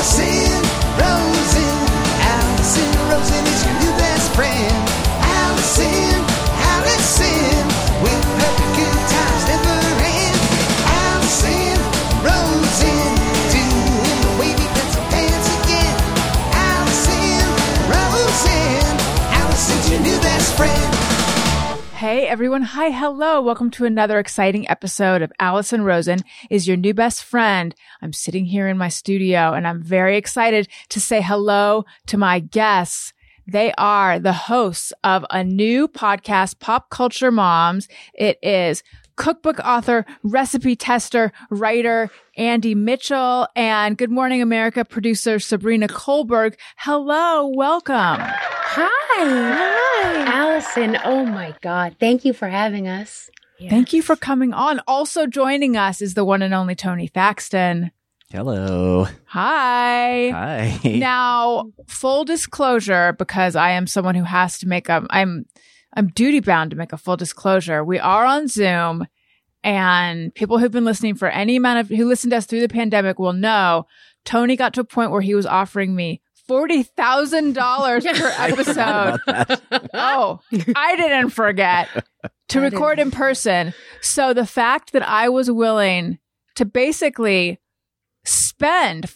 Allison Rosen. Allison Rosen is your new best friend. Allison with her good times never end. Allison Rosen doing the wavy pencil dance again. Allison Rosen. Allison's your new best friend. Hey everyone. Hi. Hello. Welcome to another exciting episode of Allison Rosen is your new best friend. I'm sitting here in my studio and I'm very excited to say hello to my guests. They are the hosts of a new podcast, Pop Culture Moms. It is cookbook author, recipe tester, writer, Andy Mitchell, and Good Morning America producer, Sabrina Kohlberg. Hello. Welcome. Hi, Allison. Oh my God. Thank you for having us. Yes. Thank you for coming on. Also joining us is the one and only Tony Thaxton. Hello. Hi. Hi. Now, full disclosure, because I am someone who has to make I'm duty bound to make a full disclosure. We are on Zoom, and people who've been listening for any amount of who listened to us through the pandemic will know Tony got to a point where he was offering me $40,000 per episode. Oh, I didn't forget to record in person. So the fact that I was willing to basically spend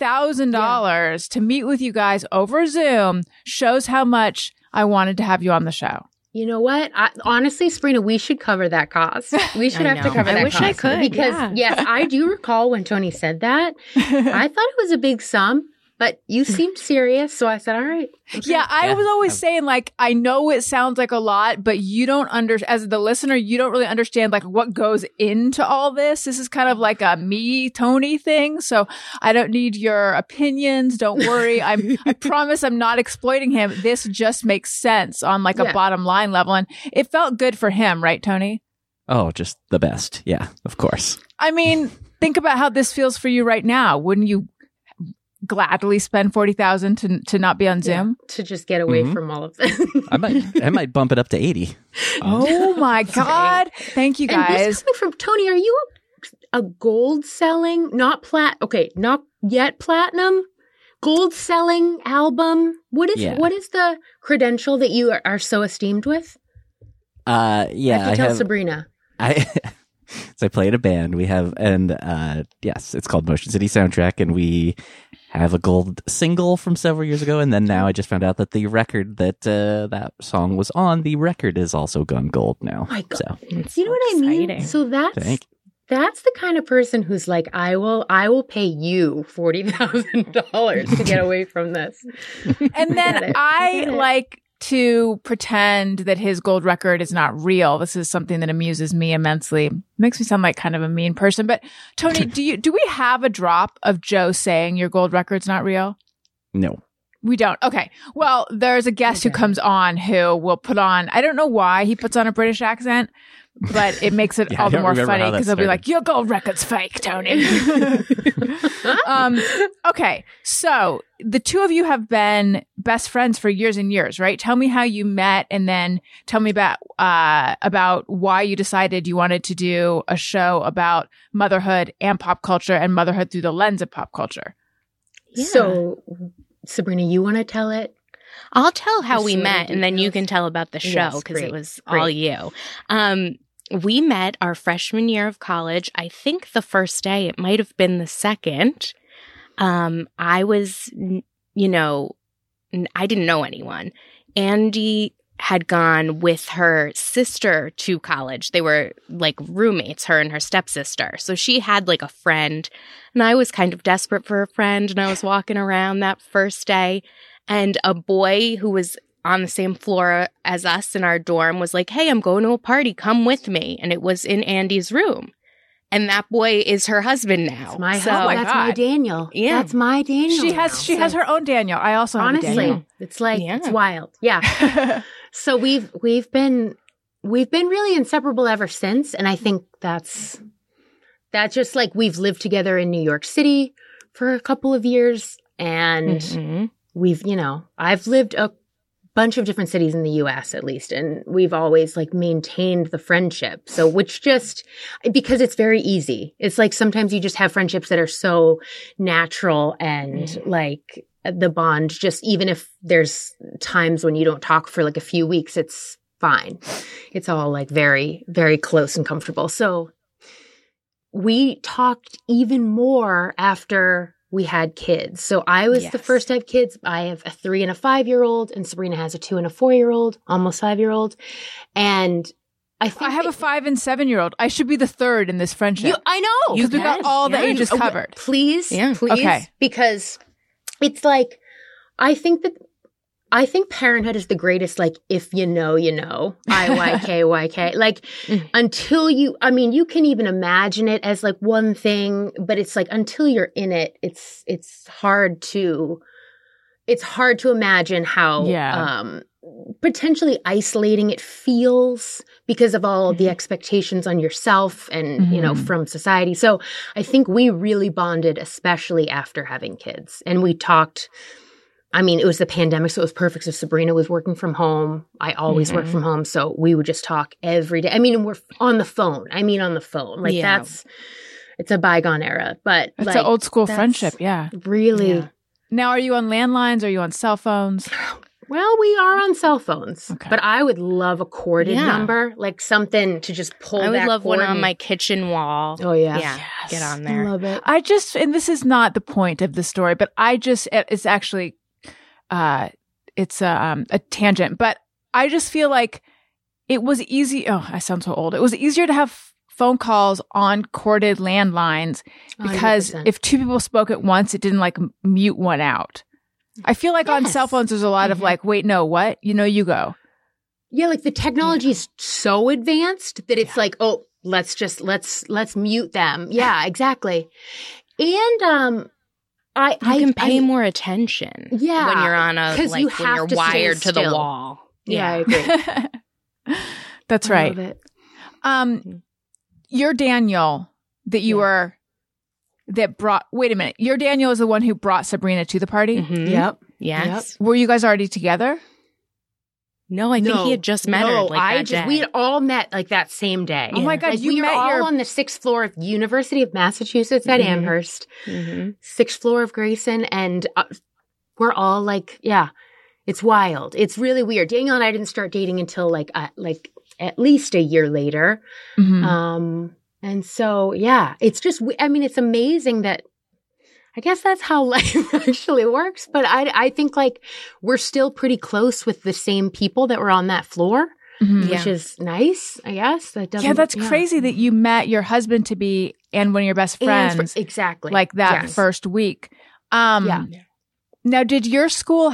$40,000 to meet with you guys over Zoom shows how much I wanted to have you on the show. You know what? Honestly, Sabrina, we should cover that cost. We should have to cover that cost. I wish I could. Because, yes, I do recall when Tony said that. I thought it was a big sum. But you seemed serious, so I said, all right. Okay. Yeah, I was always saying, like, I know it sounds like a lot, but you don't as the listener, you don't really understand, like, what goes into all this. This is kind of like a me, Tony thing, so I don't need your opinions. Don't worry. I promise I'm not exploiting him. This just makes sense on, like, a bottom line level, and it felt good for him, right, Tony? Oh, just the best. Yeah, of course. I mean, think about how this feels for you right now. Wouldn't you gladly spend $40,000 to not be on Zoom? To just get away from all of this. I might bump it up to 80. Oh my God. Thank you guys. And this is coming from Tony. Are you a gold selling, not yet platinum, gold selling album? What is the credential that you are so esteemed with? I have to tell Sabrina. So I play in a band. We have, yes, it's called Motion City Soundtrack, and we have a gold single from several years ago, and then now I just found out that the record that that song was on, the record is also gone gold now. My God. So, you know what I mean? So that's the kind of person who's like, I will pay you $40,000 to get away from this. And then I like to pretend that his gold record is not real. This is something that amuses me immensely. Makes me sound like kind of a mean person. But Tony, do we have a drop of Joe saying your gold record's not real? No. We don't. Okay. Well, there's a guest who comes on who will put on, I don't know why he puts on a British accent, but it makes it all the more funny because they'll be like, your gold record's fake, Tony. Okay. So the two of you have been best friends for years and years, right? Tell me how you met, and then tell me about why you decided you wanted to do a show about motherhood and pop culture and motherhood through the lens of pop culture. Yeah. So Sabrina, you want to tell it? I'll tell how we met, and then you can tell about the show because it was all you. We met our freshman year of college. I think the first day, it might have been the second. I was, I didn't know anyone. Andy had gone with her sister to college. They were like roommates, her and her stepsister. So she had like a friend, and I was kind of desperate for a friend, and I was walking around that first day, and a boy who was on the same floor as us in our dorm was like, hey, I'm going to a party. Come with me. And it was in Andy's room. And that boy is her husband now. That's my Daniel. Yeah. That's my Daniel. She has her own Daniel. I also have a Daniel. It's like, it's wild. Yeah. So we've been really inseparable ever since. And I think that's just like we've lived together in New York City for a couple of years. And we've, I've lived a bunch of different cities in the US at least. And we've always like maintained the friendship. So which just, because it's very easy. It's like sometimes you just have friendships that are so natural and like the bond, just even if there's times when you don't talk for like a few weeks, it's fine. It's all like very, very close and comfortable. So we talked even more after we had kids. So I was the first to have kids. I have a 3 and a 5-year-old, and Sabrina has a 2 and a 4-year-old, almost 5-year-old. And I think I have a 5 and 7-year-old. I should be the third in this friendship. I know. Because we got all the ages covered. Please, please. Okay. Because it's like, I think parenthood is the greatest, like, if you know, you know, IYK. Like, until you can even imagine it as like one thing, but it's like, until you're in it, it's hard to imagine how, potentially isolating it feels because of all the expectations on yourself and, you know, from society. So I think we really bonded, especially after having kids. And we talked, I mean, it was the pandemic, so it was perfect. So Sabrina was working from home. I always work from home. So we would just talk every day. I mean, we're on the phone. Like it's a bygone era, but it's like, an old school friendship. Yeah. Really. Yeah. Now, are you on landlines? Are you on cell phones? Well, we are on cell phones, Okay. but I would love a corded number, like something to just pull. I would that love cord one on and- my kitchen wall. Oh yeah, Yeah, Yes. get on I there. love it. And this is not the point of the story, but it's actually, it's a tangent, but I just feel like it was easy. Oh, I sound so old. It was easier to have phone calls on corded landlines because 100%. if two people spoke at once, it didn't like mute one out. I feel like on cell phones, there's a lot of like, wait, no, what? You know, you go. Yeah, like the technology is so advanced that it's like, oh, let's mute them. Yeah, exactly. And You can pay more attention. Yeah, when you're on a 'cause like you when have you're to stay wired to the still. wall. Yeah, I agree. That's I right. love it. You're Daniel that you were that brought. Wait a minute. Your Daniel is the one who brought Sabrina to the party. Mhm. Yep. Yes. Were you guys already together? No, I think he had just met her. Like that day. we had all met like that same day. Oh my God, Like, you we were met all your- on the 6th floor of University of Massachusetts at Amherst, 6th floor of Grayson, and we're all like, yeah, it's wild. It's really weird. Daniel and I didn't start dating until like at least a year later. And so, yeah, it's just, I mean, it's amazing that, I guess that's how life actually works. But I think like we're still pretty close with the same people that were on that floor, which is nice, I guess. That doesn't, Yeah, that's crazy that you met your husband to be and one of your best friends exactly like that Yes. first week. Yeah. Now, did your school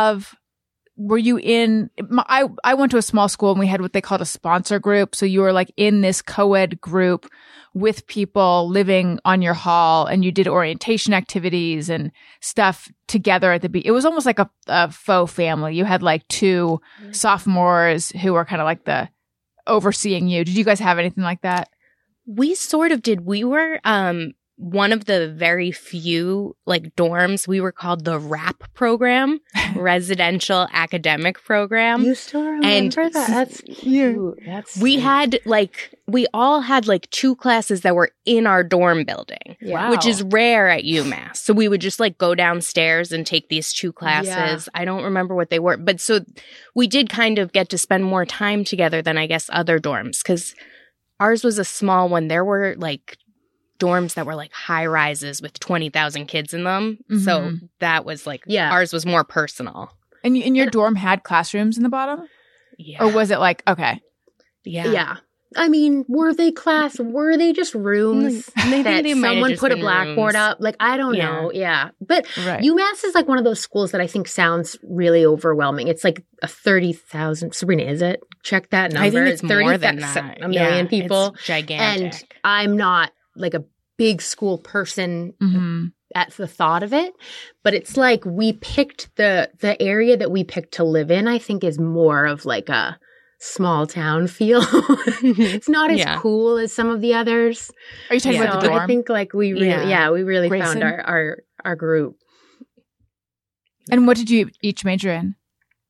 were you in, I went to a small school and we had what they called a sponsor group. So you were like in this co-ed group with people living on your hall and you did orientation activities and stuff together at it was almost like a faux family. You had like 2 sophomores who were kind of like the overseeing you. Did you guys have anything like that? We sort of did. We were one of the very few like dorms. We were called the RAP program, Residential Academic Program. You still remember that? That's cute. That's We sweet. had we all had like 2 classes that were in our dorm building, Wow. which is rare at UMass. So we would just like go downstairs and take these 2 classes. Yeah. I don't remember what they were, but so we did kind of get to spend more time together than I guess other dorms because ours was a small one. There were like dorms that were like high rises with 20,000 kids in them. So that was like, ours was more personal. And your dorm had classrooms in the bottom? Yeah. Or was it like, okay. Yeah. I mean, were they just rooms I think that they might have someone just put a been blackboard rooms. up? Like, I don't Yeah. know. Yeah. But Right. UMass is like one of those schools that I think sounds really overwhelming. It's like a 30,000. Sabrina, is it? Check that number. I think it's more 30,000 than that. A million Yeah, people. It's gigantic. And I'm not like a big school person at the thought of it, but it's like we picked the area that we picked to live in, I think is more of like a small town feel. It's not as cool as some of the others. Are you talking about the So dorm? I think like we really Grayson? found our group. And what did you each major in?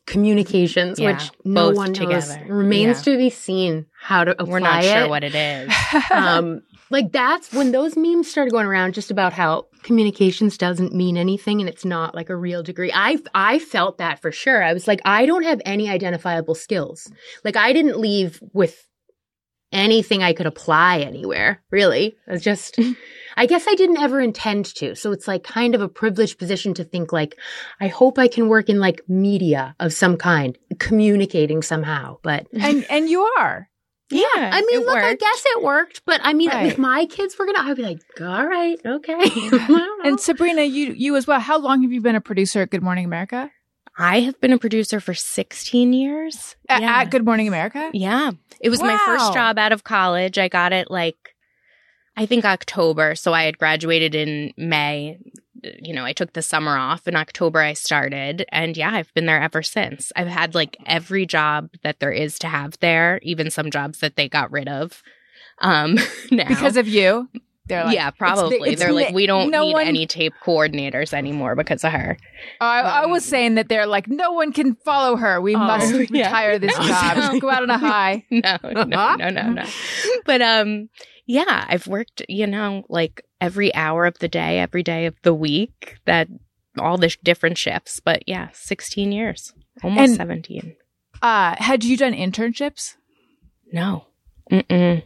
communications, Yeah, which no both one knows. together. Remains Yeah. to be seen how to apply We're not sure it. what it is. Like that's when those memes started going around just about how communications doesn't mean anything and it's not like a real degree. I felt that for sure. I was like, I don't have any identifiable skills. Like I didn't leave with anything I could apply anywhere, really. I was just, I guess I didn't ever intend to. So it's like kind of a privileged position to think like, I hope I can work in like media of some kind, communicating somehow. But And you are. Yeah, I mean, it look, I worked. guess it worked. But I mean, Right. if my kids were I'd be like, all right, okay. I don't know. And Sabrina, you as well. How long have you been a producer at Good Morning America? I have been a producer for 16 years. At Good Morning America? Yeah. It was my Wow. first job out of college. I got it I think October. So I had graduated in May. You know, I took the summer off. In October, I started. And yeah, I've been there ever since. I've had every job that there is to have there, even some jobs that they got rid of. Now. Because of you? They're like, yeah, probably. They're like, we don't no need one- any tape coordinators anymore because of her. I was saying that they're like, no one can follow her. We must yeah. retire this job. Go out on a high. No. But yeah, I've worked, every hour of the day, every day of the week, that all the different shifts. But yeah, 16 years, almost And- 17. Had you done internships? No. Mm-mm.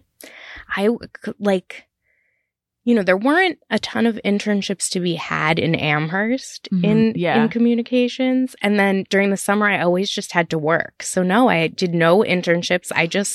There weren't a ton of internships to be had in Amherst in communications. And then during the summer, I always just had to work. So no, I did no internships.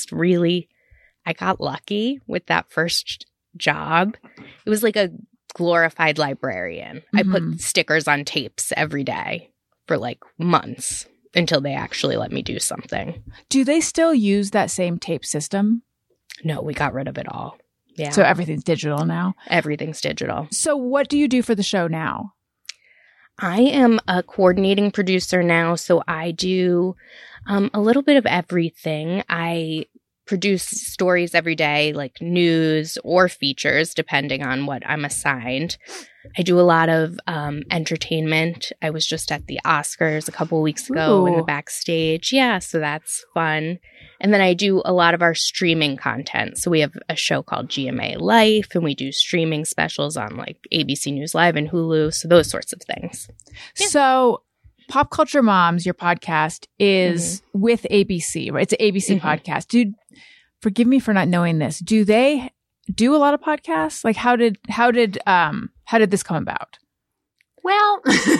I got lucky with that first job. It was like a glorified librarian. I put stickers on tapes every day for months until they actually let me do something. Do they still use that same tape system? No, we got rid of it all. Yeah. So everything's digital now. Everything's digital. So what do you do for the show now? I am a coordinating producer now, so I do a little bit of everything. I produce stories every day, like news or features, depending on what I'm assigned. I do a lot of entertainment. I was just at the Oscars a couple of weeks ago in the backstage. Yeah, so that's fun. And then I do a lot of our streaming content. So we have a show called GMA Life, and we do streaming specials on ABC News Live and Hulu. So those sorts of things. Yeah. So Pop Culture Moms, your podcast, is with ABC, right? It's an ABC podcast. Dude, forgive me for not knowing this. Do they do a lot of podcasts? How did this come about? Well,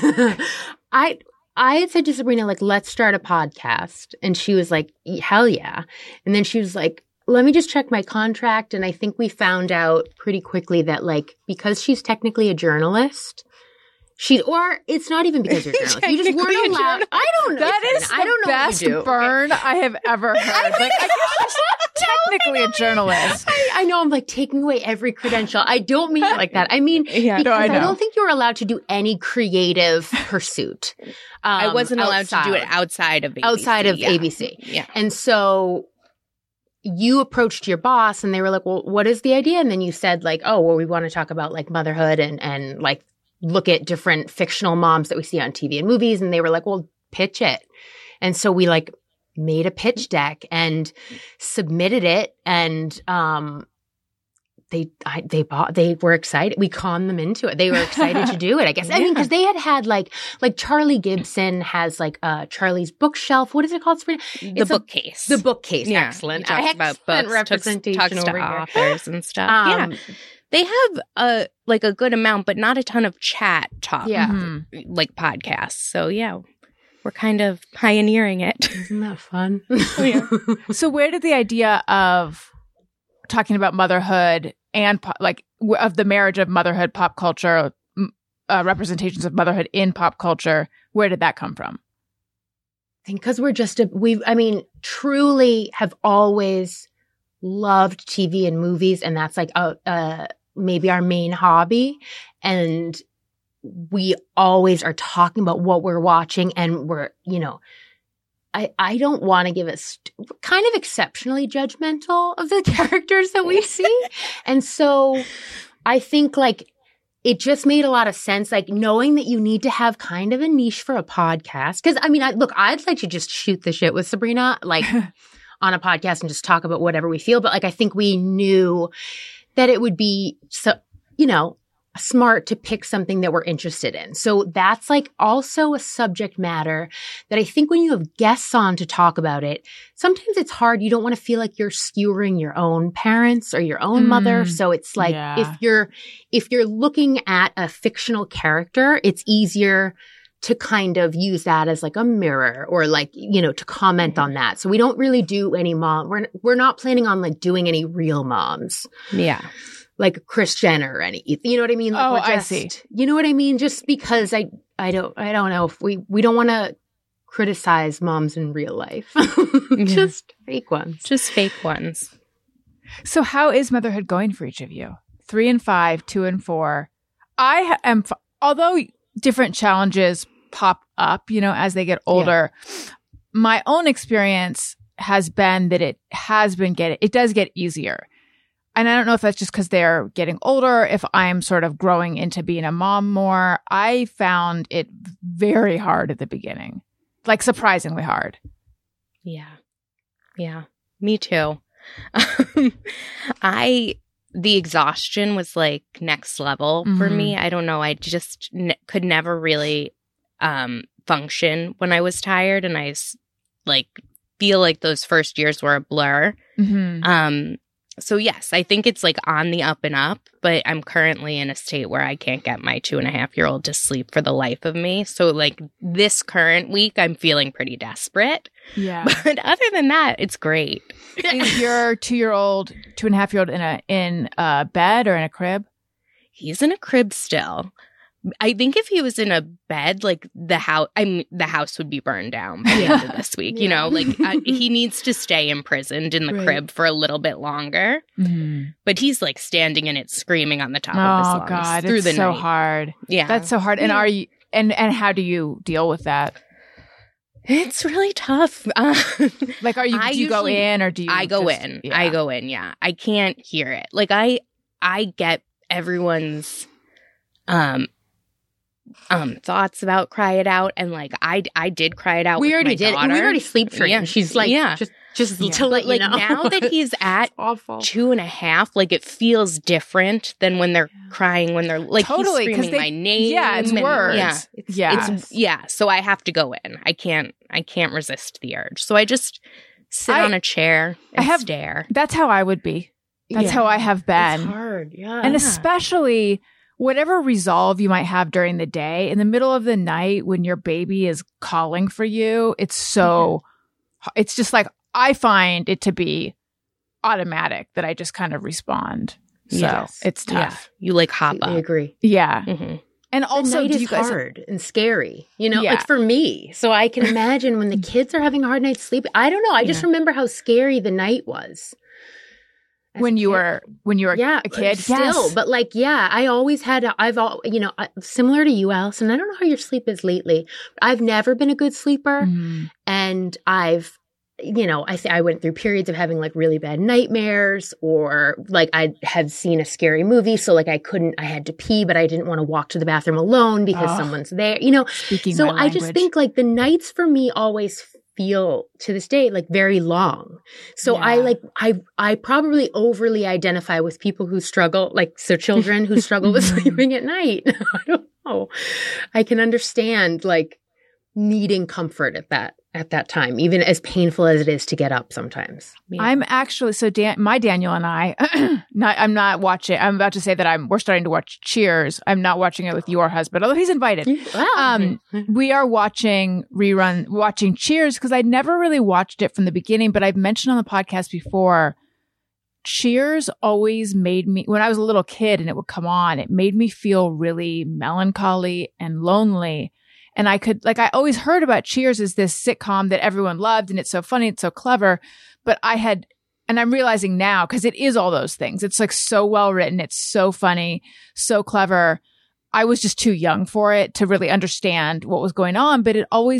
I had said to Sabrina, let's start a podcast. And she was like, hell yeah. And then she was like, let me just check my contract. And I think we found out pretty quickly that because she's technically a journalist, or it's not even because you're a journalist. You just weren't allowed. I don't know. That is I don't know best what you do. burn I have ever heard. I guess she's technically a journalist. I know I'm taking away every credential. I don't mean it like that. I mean, because I know. I don't think you were allowed to do any creative pursuit. I wasn't allowed to do it outside of ABC. Outside of yeah. ABC. Yeah. And so you approached your boss and they were like, well, what is the idea? And then you said we want to talk about motherhood and look at different fictional moms that we see on TV and movies. And they were like, well, pitch it. And so we made a pitch deck and submitted it. And they were excited. We conned them into it. They were excited to do it, I guess. I mean, because they had like Charlie Gibson has Charlie's bookshelf. What is it called? The bookcase. The bookcase. Yeah. Excellent. He talks about books, representation talks over to here. authors and stuff. Yeah. They have a good amount, but not a ton of chat talk, podcasts. So yeah, we're kind of pioneering it. Isn't that fun? So where did the idea of talking about motherhood and of the marriage of motherhood, pop culture, representations of motherhood in pop culture, where did that come from? I think because we're truly have always loved TV and movies, and that's maybe our main hobby. And we always are talking about what we're watching, and we're, I don't want to give us kind of exceptionally judgmental of the characters that we see. And so I think it just made a lot of sense, like knowing that you need to have kind of a niche for a podcast. Because I mean, I'd like to just shoot the shit with Sabrina, like on a podcast and just talk about whatever we feel. But like, I think we knew that it would be, so, you know, smart to pick something that we're interested in. So that's like also a subject matter that I think when you have guests on to talk about it, sometimes it's hard. You don't want to feel like you're skewering your own parents or your own mother. So it's like if you're looking at a fictional character, it's easier to kind of use that as like a mirror or like, you know, to comment on that. So we don't really do any we're not planning on like doing any real moms. Yeah. Like Kris Jenner or any, you know what I mean? Like I see. You know what I mean? Just because I don't know if we don't want to criticize moms in real life. Just fake ones. Just fake ones. So how is motherhood going for each of you? 3 and 5, 2 and 4. I am, although different challenges pop up, you know, as they get older, my own experience has been that it does get easier. And I don't know if that's just because they're getting older, if I'm sort of growing into being a mom more. I found it very hard at the beginning, like surprisingly hard. Yeah. Yeah. Me too. The exhaustion was like next level for me. I don't know. I just could never really function when I was tired. And I like feel like those first years were a blur. So yes, I think it's like on the up and up, but I'm currently in a state where I can't get my 2.5-year-old to sleep for the life of me. So like this current week, I'm feeling pretty desperate. Yeah. But other than that, it's great. Is your 2.5-year-old in a bed or in a crib? He's in a crib still. I think if he was in a bed, like the house would be burned down by the end of this week. You know, like he needs to stay imprisoned in the crib for a little bit longer. But he's like standing in it, screaming on the top of his lungs God, through it's the so night. hard. Yeah, that's so hard. And are you? And how do you deal with that? It's really tough. Like, do you go in or do you? I go in. Yeah. I go in. Yeah, I can't hear it. Like I get everyone's thoughts about cry it out, and like I did cry it out. We with already my did. daughter. We already sleep trained. Yeah. She's like, just to let like you know. now that he's at awful. 2.5, like it feels different than when they're crying, when they're like Totally, he's screaming my name. Yeah, it's and- words. Yeah, so I have to go in. I can't resist the urge. So I just sit on a chair and stare. That's how I would be. That's how I have been. It's hard. Yeah. And especially whatever resolve you might have during the day, in the middle of the night when your baby is calling for you, it's just like, I find it to be automatic that I just kind of respond. So it's tough. Yeah. You like hop up. I agree. Yeah. Mm-hmm. And also, the night is hard and scary, you know, like for me. So I can imagine when the kids are having a hard night sleeping. I don't know. I just remember how scary the night was. When you were a kid, still, but like, I always had, similar to you, Allison, I don't know how your sleep is lately, but I've never been a good sleeper. And I've, I went through periods of having like really bad nightmares, or like I had seen a scary movie. So like I had to pee, but I didn't want to walk to the bathroom alone because someone's there, Speaking my I just language. think like the nights for me always feel to this day like very long. So I probably overly identify with people who struggle, like children who struggle with sleeping at night. I don't know. I can understand like needing comfort at that time, even as painful as it is to get up sometimes. Yeah. I'm actually, my Daniel and I, I'm not watching, I'm about to say that we're starting to watch Cheers. I'm not watching it with your husband, although he's invited. Wow. We are watching Cheers because I'd never really watched it from the beginning, but I've mentioned on the podcast before, Cheers always made me, when I was a little kid and it would come on, it made me feel really melancholy and lonely. And I always heard about Cheers as this sitcom that everyone loved, and it's so funny, it's so clever. But and I'm realizing now, because it is all those things. It's like so well written, it's so funny, so clever. I was just too young for it to really understand what was going on, but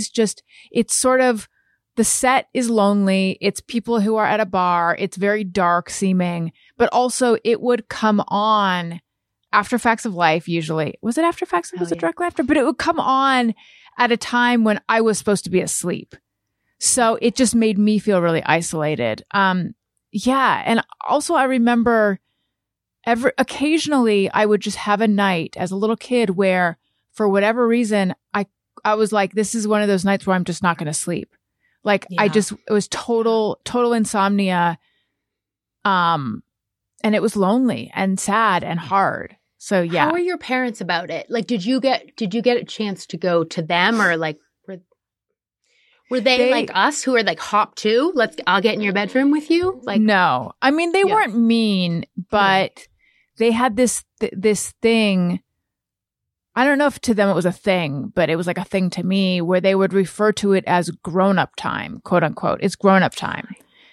it's sort of, the set is lonely. It's people who are at a bar. It's very dark seeming, but also it would come on After Facts of Life, usually. Was it After Facts? Was it directly after? But it would come on at a time when I was supposed to be asleep. So it just made me feel really isolated. Yeah. And also I remember occasionally I would just have a night as a little kid where for whatever reason, I was like, this is one of those nights where I'm just not going to sleep. Like it was total insomnia. And it was lonely and sad and hard. So yeah. How were your parents about it? Like, did you get a chance to go to them, or like, were they like us who are like, hop too? I'll get in your bedroom with you. Like, no, I mean, they weren't mean, but they had this thing. I don't know if to them it was a thing, but it was like a thing to me where they would refer to it as grown-up time, quote unquote. It's grown-up time.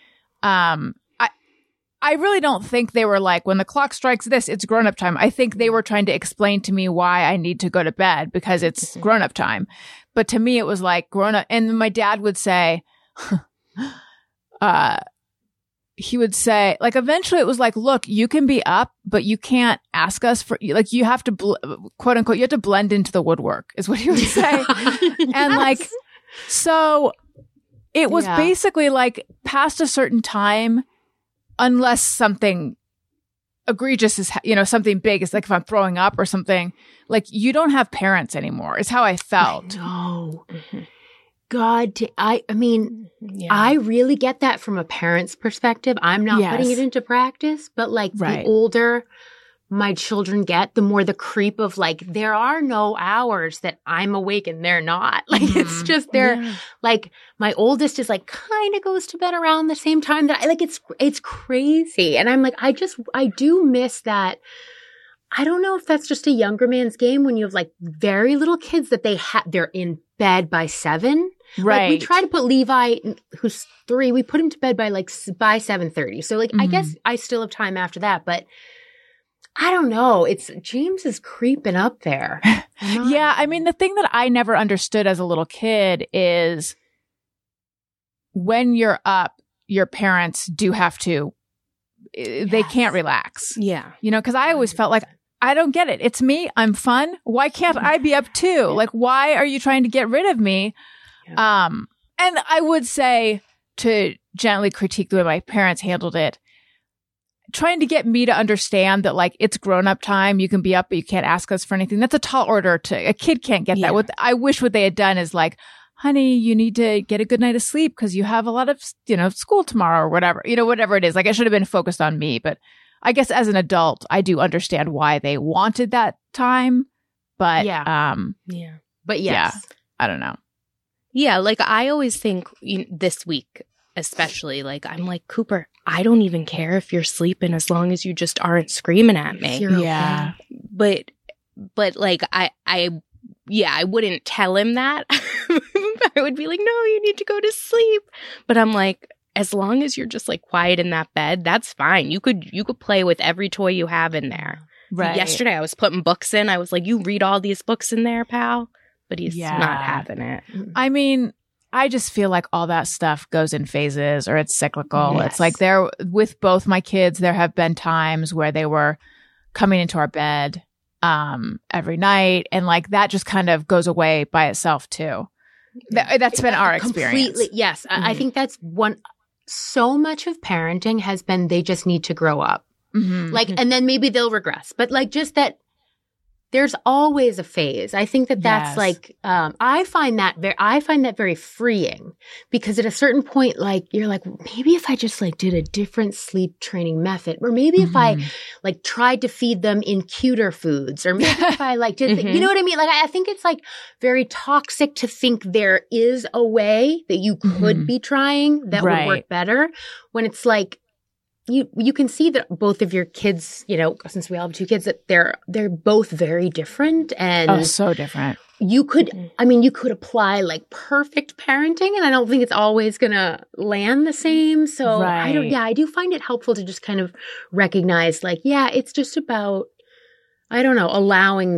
I really don't think they were like, when the clock strikes this, it's grown-up time. I think they were trying to explain to me why I need to go to bed because it's grown-up time. But to me, it was like grown-up. And my dad would say, he would say, like, eventually it was like, look, you can be up, but you can't ask us for, like, you have to, quote unquote, you have to blend into the woodwork is what he would say. And like, so it was basically like past a certain time, unless something egregious is, something big is like if I'm throwing up or something, like you don't have parents anymore is how I felt. No. God, I mean, I really get that from a parent's perspective. I'm not putting it into practice, but like the older my children get, the more the creep of like, there are no hours that I'm awake and they're not. Like, it's just, they're like, my oldest is like, kind of goes to bed around the same time that I like, it's crazy. And I'm like, I do miss that. I don't know if that's just a younger man's game when you have like very little kids that they're in bed by 7. Right. Like we try to put Levi, who's 3, we put him to bed by 7:30. So like, I guess I still have time after that, but I don't know. James is creeping up there. Yeah. I mean, the thing that I never understood as a little kid is when you're up, your parents do have to, they can't relax. Yeah. Because I always felt like, I don't get it. It's me. I'm fun. Why can't I be up too? Like, why are you trying to get rid of me? Yeah. And I would say, to gently critique the way my parents handled it, trying to get me to understand that like it's grown up time. You can be up, but you can't ask us for anything. That's a tall order a kid can't get that. What I wish what they had done is like, honey, you need to get a good night of sleep because you have a lot of, school tomorrow or whatever, whatever it is. Like I should have been focused on me, but I guess as an adult, I do understand why they wanted that time. But but yes, I don't know. Yeah. Like I always think this week, especially, like I'm like, Cooper, I don't even care if you're sleeping as long as you just aren't screaming at me. Yeah. But like I wouldn't tell him that. I would be like, no, you need to go to sleep. But I'm like, as long as you're just like quiet in that bed, that's fine. You could play with every toy you have in there. Right. Yesterday I was putting books in. I was like, you read all these books in there, pal? But he's not having it. I mean, I just feel like all that stuff goes in phases or it's cyclical. Yes. It's like with both my kids, there have been times where they were coming into our bed every night. And like that just kind of goes away by itself too. That's been our experience. Completely. Yes. I think that's so much of parenting has been, they just need to grow up. Like, and then maybe they'll regress, but like just that there's always a phase. I think that's like, I find that very freeing because at a certain point, like you're like, maybe if I just like did a different sleep training method, or maybe if I like tried to feed them in cuter foods, or maybe if I like did, you know what I mean? Like, I think it's like very toxic to think there is a way that you could be trying that would work better when it's like, you can see that both of your kids, since we all have 2 kids, that they're both very different and so different. You could apply like perfect parenting, and I don't think it's always going to land the same. So I do find it helpful to just kind of recognize like, it's just about, I don't know, allowing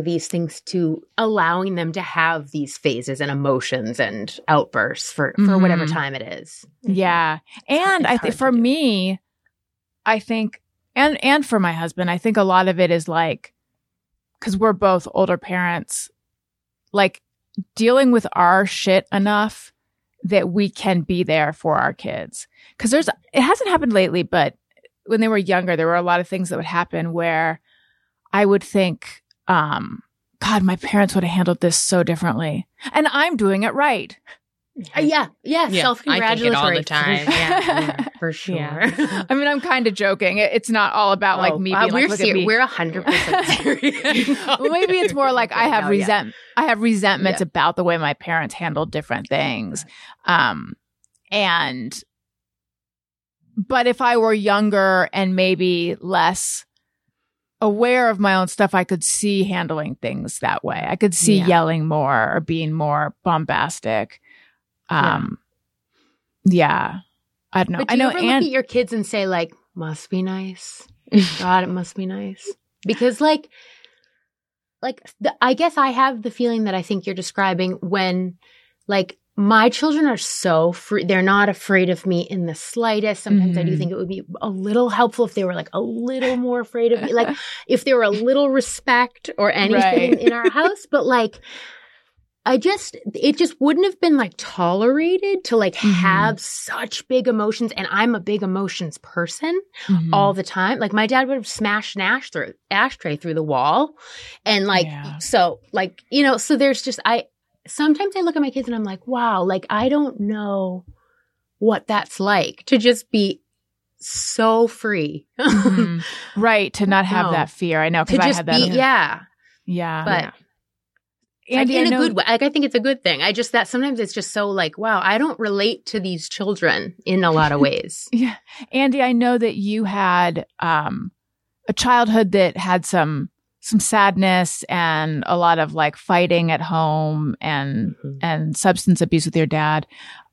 them to have these phases and emotions and outbursts for whatever time it is. Yeah. And I think for me, I think, and for my husband, I think a lot of it is like, because we're both older parents, like dealing with our shit enough that we can be there for our kids. Because it hasn't happened lately, but when they were younger, there were a lot of things that would happen where I would think, God, my parents would have handled this so differently. And I'm doing it right. Yeah. I Self-congratulatory. think it all the time. Yeah. For sure. Yeah. I mean, I'm kind of joking. It's not all about like me being like, look at me. We're 100% serious. Well, maybe it's more like I have No, I have resentments about the way my parents handled different things. But if I were younger and maybe less aware of my own stuff, I could see handling things that way. I could see yelling more or being more bombastic. I don't know. But do I know. you ever look at your kids and say, like, must be nice? God, it must be nice. Because, I guess I have the feeling that I think you're describing when, like, my children are so free. They're not afraid of me in the slightest. Sometimes I do think it would be a little helpful if they were, like, a little more afraid of me. Like, if there were a little respect or anything in our house. But, like, it just wouldn't have been like tolerated to like have such big emotions. And I'm a big emotions person all the time. Like my dad would have smashed an ashtray through the wall. And like, so like, you know, so there's just, sometimes I look at my kids and I'm like, wow, like I don't know what that's like to just be so free. Right. To not have that fear. I know. Cause I had that. Yeah. But Andy, in a good way. Like, I think it's a good thing. That sometimes it's just so like, wow, I don't relate to these children in a lot of ways. Yeah. Andy, I know that you had a childhood that had some sadness and a lot of like fighting at home and substance abuse with your dad.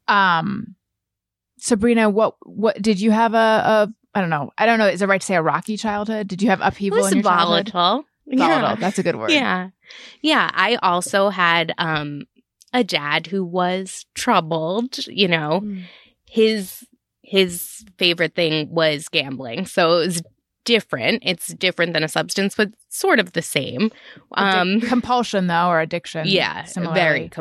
Sabrina, what did you have I don't know. Is it right to say a rocky childhood? Did you have upheaval in your childhood? Volatile. Volatile. That's a good word. Yeah. Yeah. I also had a dad who was troubled. You know, his favorite thing was gambling. So it was different. It's different than a substance, but sort of the same. Compulsion, though, or addiction. Yeah. Similarly.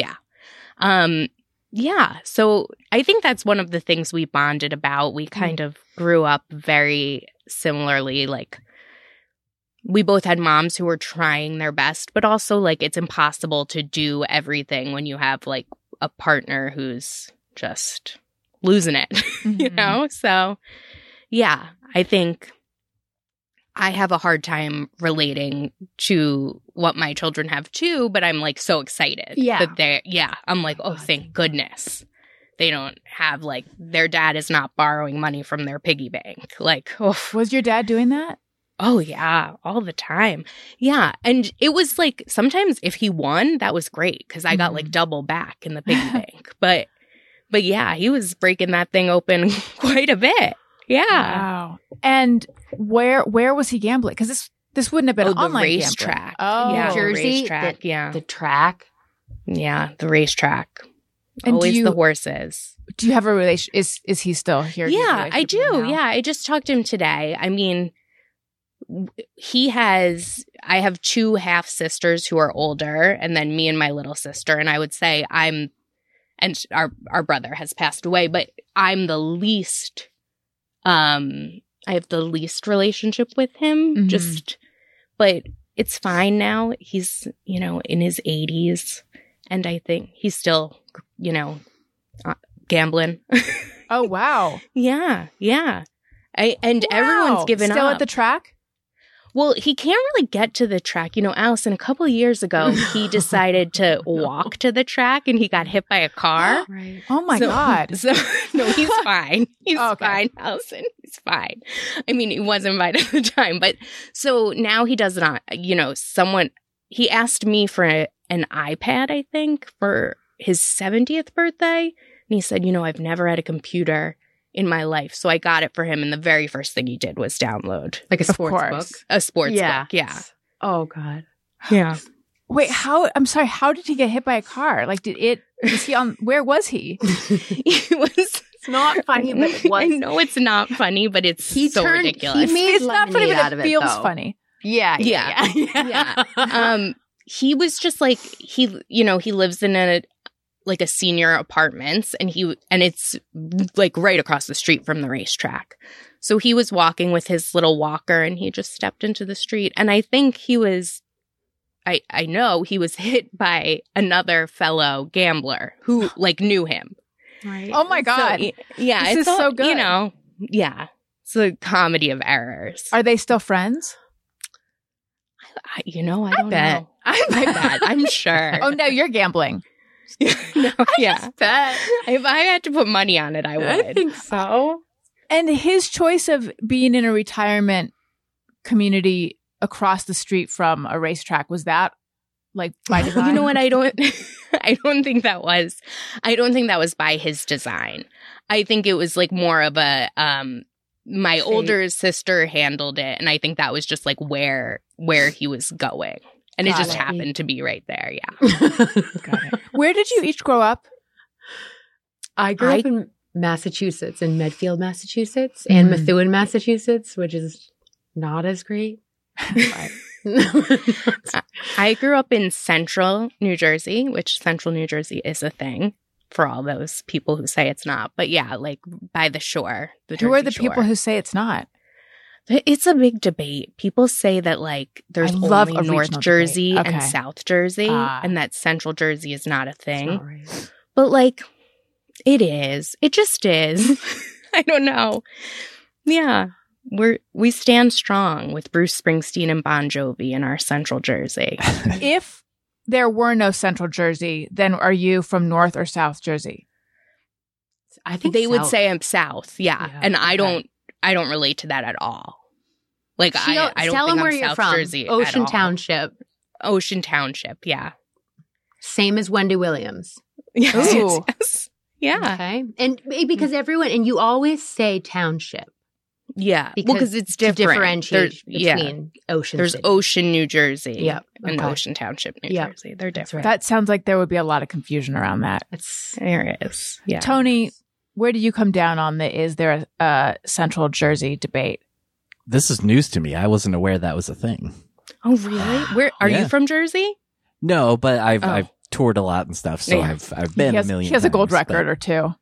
Yeah. So I think that's one of the things we bonded about. We kind of grew up very similarly, like, we both had moms who were trying their best, but also like it's impossible to do everything when you have like a partner who's just losing it, you know? So yeah, I think I have a hard time relating to what my children have too, but I'm like so excited that I'm like, oh, thank goodness. They don't have like their dad is not borrowing money from their piggy bank. Like, oh. Was your dad doing that? Oh, yeah, all the time. Yeah. And it was like sometimes if he won, that was great because I got like double back in the piggy bank. But yeah, he was breaking that thing open quite a bit. Yeah. Wow. And where was he gambling? Because this wouldn't have been online the racetrack. Oh, yeah, New Jersey, racetrack. the track. Yeah, the racetrack. And always the horses. Do you have a relation? Is he still here? Yeah, I do. Yeah, I just talked to him today. I mean, I have two half sisters who are older, and then me and my little sister. And I would say and our brother has passed away, but I'm the least. I have the least relationship with him. But it's fine now. He's in his 80s, and I think he's still gambling. Oh wow! Yeah. Everyone's given still up at the track. Well, he can't really get to the track. Allison, a couple of years ago, he decided to walk to the track and he got hit by a car. Right. Oh, my God. So, no, he's fine. He's fine, Allison. He's fine. I mean, he wasn't invited at the time. But so now he does not, he asked me for an iPad, I think, for his 70th birthday. And he said, I've never had a computer in my life. So I got it for him. And the very first thing he did was download. Like a sports book? A sports book, yeah. Oh, God. Yeah. Wait, I'm sorry, how did he get hit by a car? Like, where was he? He was... It's not funny, but it was. I know it's not funny, but it's so ridiculous. He made it's not funny, but it feels funny. Yeah. He was just like he lives in a senior apartments, and it's like right across the street from the racetrack. So he was walking with his little walker, and he just stepped into the street. And I think I know he was hit by another fellow gambler who knew him. Right. Oh my God. So, yeah. This is so good. Yeah. It's a comedy of errors. Are they still friends? I don't know. I bet. I'm sure. Oh, no, you're gambling. No, yeah. Bet. If I had to put money on it, I would. I think so. And his choice of being in a retirement community across the street from a racetrack, was that by design? You know what? I don't think that was. I don't think that was by his design. I think it was more of a. My older sister handled it, and I think that was just where he was going, and it just happened to be right there. Yeah. Got it. Where did you each grow up? I grew up in Massachusetts, in Medfield, Massachusetts, and Methuen, Massachusetts, which is not as great. I grew up in Central New Jersey, which Central New Jersey is a thing for all those people who say it's not. But yeah, by the shore. Who are the people who say it's not? It's a big debate. People say that there's only North Jersey and South Jersey, and that Central Jersey is not a thing. Not right. But it is. It just is. I don't know. Yeah. We stand strong with Bruce Springsteen and Bon Jovi in our Central Jersey. If there were no Central Jersey, then are you from North or South Jersey? I think they would South. say I'm South. Yeah. And I don't relate to that at all. I don't tell think them where I'm you're South from. Jersey Ocean at all. Township. Ocean Township. Yeah. Same as Wendy Williams. Yes. Ooh. Yes. Yeah. Okay. And because and you always say township. Yeah. Because it's different. To differentiate between Ocean There's City. Ocean, New Jersey. Yep. And Okay. Ocean Township, New Yep. Jersey. They're different. That sounds like there would be a lot of confusion around that. There is. Yeah. Tony, where do you come down on is there a Central Jersey debate? This is news to me. I wasn't aware that was a thing. Oh, really? Where are you from, Jersey? No, but I've toured a lot and stuff, so Yeah. I've been a million. He has a gold times, record or two.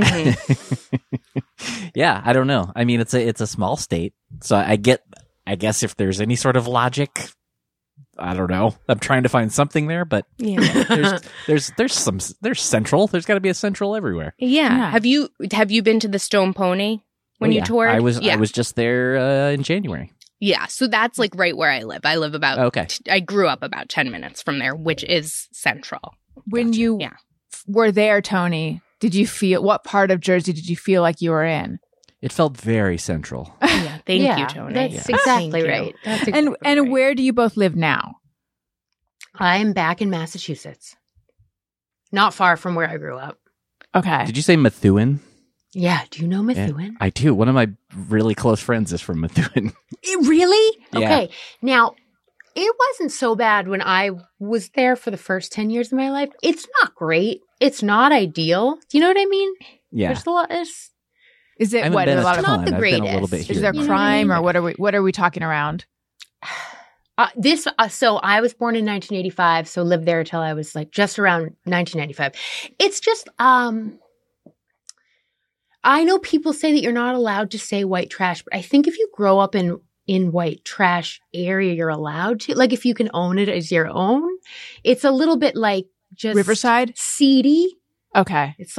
Yeah, I don't know. I me's a small state, so I guess if there's any sort of logic, I don't know. I'm trying to find something there, but Yeah. there's central. There's got to be a central everywhere. Yeah. Have you been to the Stone Pony when you toured? I was just there in January. Yeah. So that's right where I live. I live about I grew up about 10 minutes from there, which is central. When you were there, Tony, what part of Jersey did you feel like you were in? It felt very central. Yeah. Thank you, Tony. That's Yeah. exactly Thank you. right. That's exactly And right. where do you both live now? I'm back in Massachusetts. Not far from where I grew up. Okay. Did you say Methuen? Yeah. Do you know Methuen? I do. One of my really close friends is from Methuen. Really? Yeah. Okay. Now, it wasn't so bad when I was there for the first 10 years of my life. It's not great. It's not ideal. Do you know what I mean? Yeah. There's a lot. Is I it haven't what been a lot a of Not the ton. I've been a little greatest. bit Is here. is there and You know what I crime mean? or what are we talking around? So I was born in 1985, so lived there till I was just around 1995. It's just, I know people say that you're not allowed to say white trash, but I think if you grow up in white trash area, you're allowed to. If you can own it as your own, it's a little bit just Riverside? seedy. Okay. It's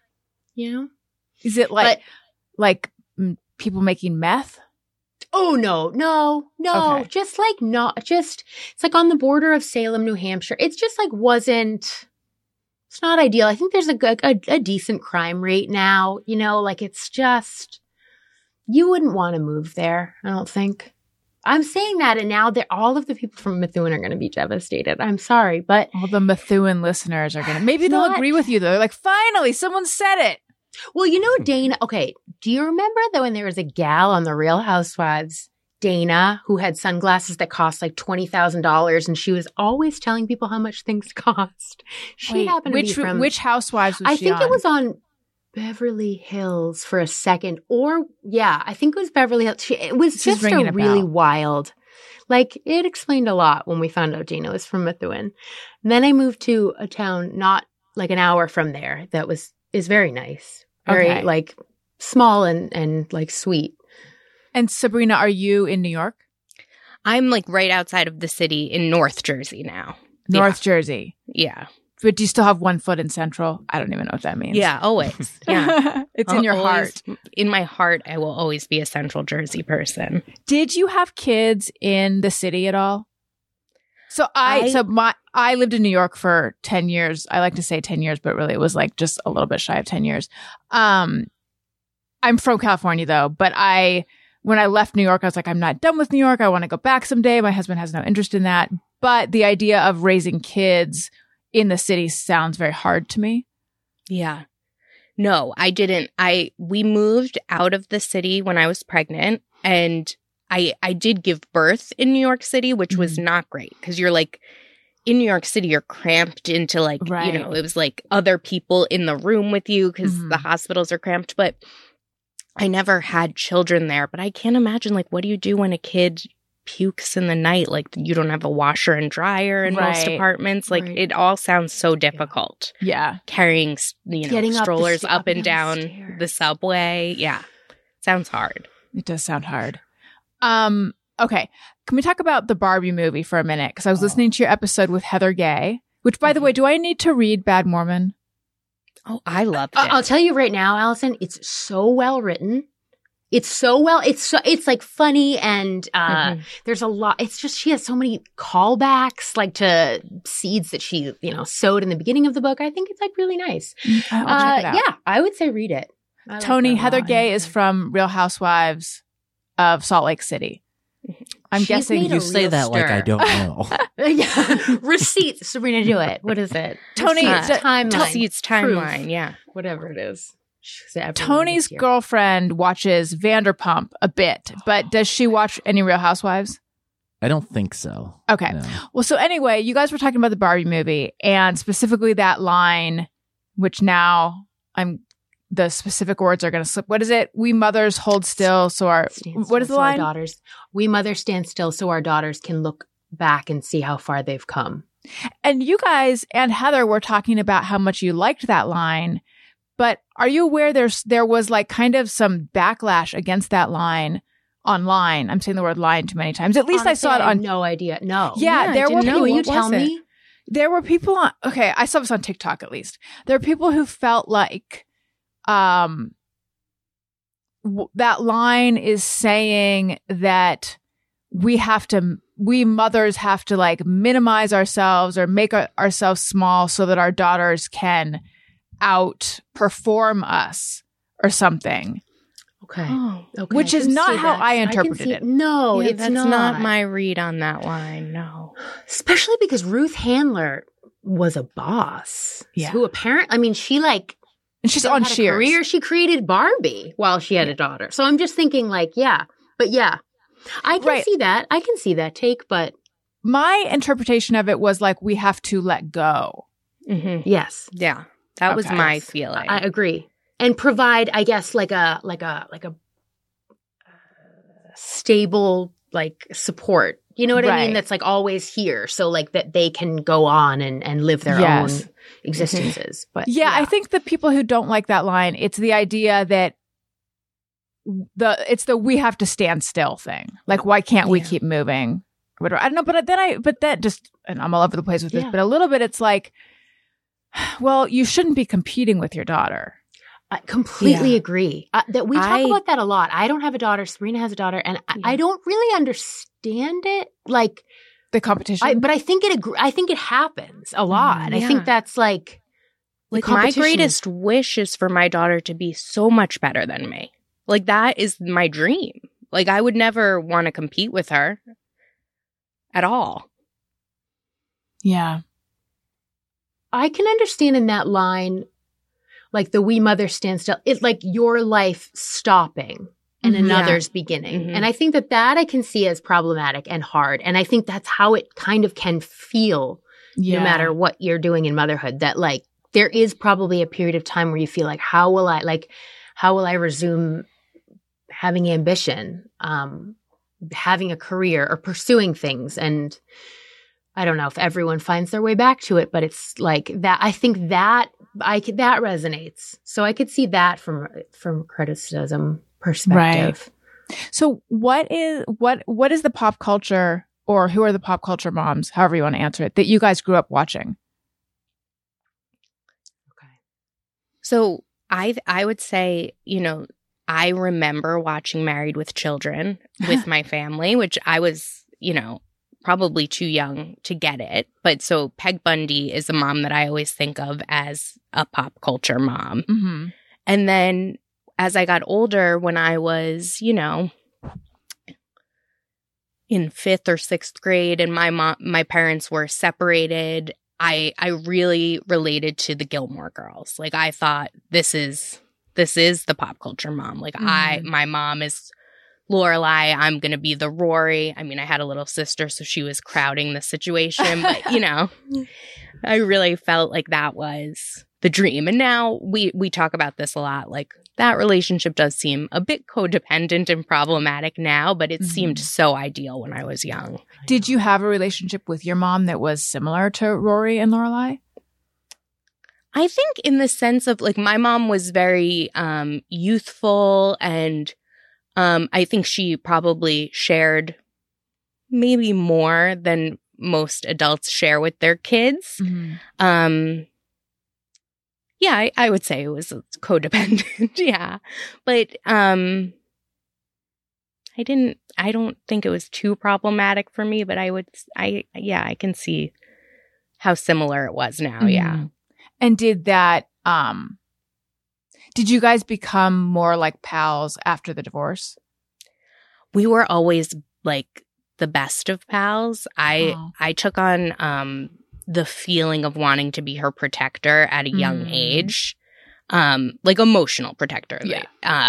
Is it people making meth? oh no. Okay. Just it's on the border of Salem, New Hampshire. It's just it's not ideal. I think there's a decent crime rate now. It's just, you wouldn't want to move there. I don't think. I'm saying that, and now all of the people from Methuen are going to be devastated. I'm sorry, but All the Methuen listeners are going to, maybe they'll agree with you though. They're finally, someone said it. well, Dana. Okay, do you remember that when there was a gal on the Real Housewives, Dana, who had sunglasses that cost $20,000, and she was always telling people how much things cost. She Wait, happened to be from which Housewives was I she think on? it was on Beverly Hills for a second, I think it was Beverly Hills. It was This is just ringing a a really bell. wild Like, it explained a lot when we found out Gina was from Methuen. And then I moved to a town not like an hour from there that is very nice. Very, Okay. like, small and like, sweet. And Sabrina, are you in New York? I'm like right outside of the city in North Jersey now. North Jersey. Yeah. But do you still have one foot in Central? I don't even know what that means. Yeah, always. Yeah. It's in your heart. In my heart, I will always be a Central Jersey person. Did you have kids in the city at all? So I lived in New York for 10 years. I like to say 10 years, but really it was like just a little bit shy of 10 years. I'm from California though, but when I left New York, I was like, I'm not done with New York. I want to go back someday. My husband has no interest in that. But the idea of raising kids in the city sounds very hard to me. Yeah. No, I didn't. We moved out of the city when I was pregnant, and I did give birth in New York City, which was not great because you're like, in New York City, you're cramped into like, Right. it was like other people in the room with you because the hospitals are cramped. But I never had children there. But I can't imagine, like, what do you do when a kid pukes in the night? Like, you don't have a washer and dryer in most Right. apartments. Like, Right. it all sounds so difficult. Yeah. Carrying, Getting up the strollers sta- up and down down the stairs. the subway. Yeah. Sounds hard. It does sound hard. Okay. Can we talk about the Barbie movie for a minute? Because I was listening to your episode with Heather Gay, which, by the way, do I need to read Bad Mormon? Oh, I loved it. I'll tell you right now, Allison, it's so well written. It's like funny and there's a lot. It's just she has so many callbacks like to seeds that she, sowed in the beginning of the book. I think it's like really nice. I'll check it out. Yeah, I would say read it. I like Tony, that a Heather lot. Gay is from Real Housewives of Salt Lake City. I'm She's guessing made a You say real that like I stir. don't know. Yeah. Receipts. Sabrina, do it. What is it? Tony, Receipts, timeline. Receipts timeline. Yeah. Whatever it is. Tony's girlfriend watches Vanderpump a bit, but does she watch any Real Housewives? I don't think so. Okay. No. Well, so anyway, you guys were talking about the Barbie movie and specifically that line, which now the specific words are going to slip. What is it? We mothers hold still. What is the line? Daughters. We mothers stand still so our daughters can look back and see how far they've come. And you guys and Heather were talking about how much you liked that line, but are you aware there was like kind of some backlash against that line online? I'm saying the word line too many times. At least Honestly, I saw it I have on. no idea. No. Yeah, there were didn't know. people. Will you What tell was it? me? There were people on. Okay, I saw this on TikTok at least. There are people who felt like, that line is saying that we mothers have to like minimize ourselves or make ourselves small so that our daughters can outperform us or something. Okay. Oh, Okay. Which I is can not see how that. I can interpreted see- it. No, yeah, it's that's not. not my read on that line. No. Especially because Ruth Handler was a boss. Yeah. Who she like And she's still on had a Cheers. career. She created Barbie while she had a daughter. So I'm just thinking like, yeah. But yeah. I can Right. see that. I can see that take, but My interpretation of it was like we have to let go. Mm-hmm. yes. Yeah. That was Okay. my feeling. I agree. And provide, I guess, like a stable like support. You know what I Right. mean? That's like always here. So like that they can go on and live their Yes. own existences. But Yeah, I think the people who don't like that line, it's the idea that it's the we have to stand still thing. Like, why can't we Yeah. keep moving? Whatever. I don't know, but that just, and I'm all over the place with this, Yeah. but a little bit, it's like, well, you shouldn't be competing with your daughter. I completely Yeah. agree. That we talk about that a lot. I don't have a daughter. Sabrina has a daughter, and I don't really understand it. Like, The competition. but I think it happens a lot. I Yeah. think that's like the Like, my competition is- greatest wish is for my daughter to be so much better than me. Like, that is my dream. Like, I would never want to compete with her at all. yeah. I can understand in that line, like the we mother stand still. It's like your life stopping and Mhm. another's beginning. Mhm. And I think that I can see as problematic and hard. And I think that's how it kind of can feel Yeah. no matter what you're doing in motherhood, that like there is probably a period of time where you feel like, how will I resume having ambition? having a career or pursuing things. And I don't know if everyone finds their way back to it, but it's like that. I think that that resonates. So I could see that from criticism perspective. Right. So what is the pop culture, or who are the pop culture moms, however you want to answer it, that you guys grew up watching? Okay. So I would say, I remember watching Married with Children with my family, which I was, probably too young to get it. But so Peg Bundy is a mom that I always think of as a pop culture mom. Mm-hmm. And then as I got older, when I was, in 5th or 6th grade and my parents were separated, I really related to the Gilmore Girls. Like, I thought this is the pop culture mom. Like, my mom is Lorelai. I'm going to be the Rory. I mean, I had a little sister, so she was crowding the situation. But, I really felt like that was the dream. And now we talk about this a lot. Like, that relationship does seem a bit codependent and problematic now, but it seemed so ideal when I was young. Did you have a relationship with your mom that was similar to Rory and Lorelai? I think in the sense of, like, my mom was very youthful, and I think she probably shared maybe more than most adults share with their kids. Mm-hmm. Yeah, I would say it was codependent. Yeah. But I don't think it was too problematic for me, but I can see how similar it was now. Mm-hmm. Yeah. And did you guys become more like pals after the divorce? We were always like the best of pals. I took on the feeling of wanting to be her protector at a young age, like emotional protector. Yeah.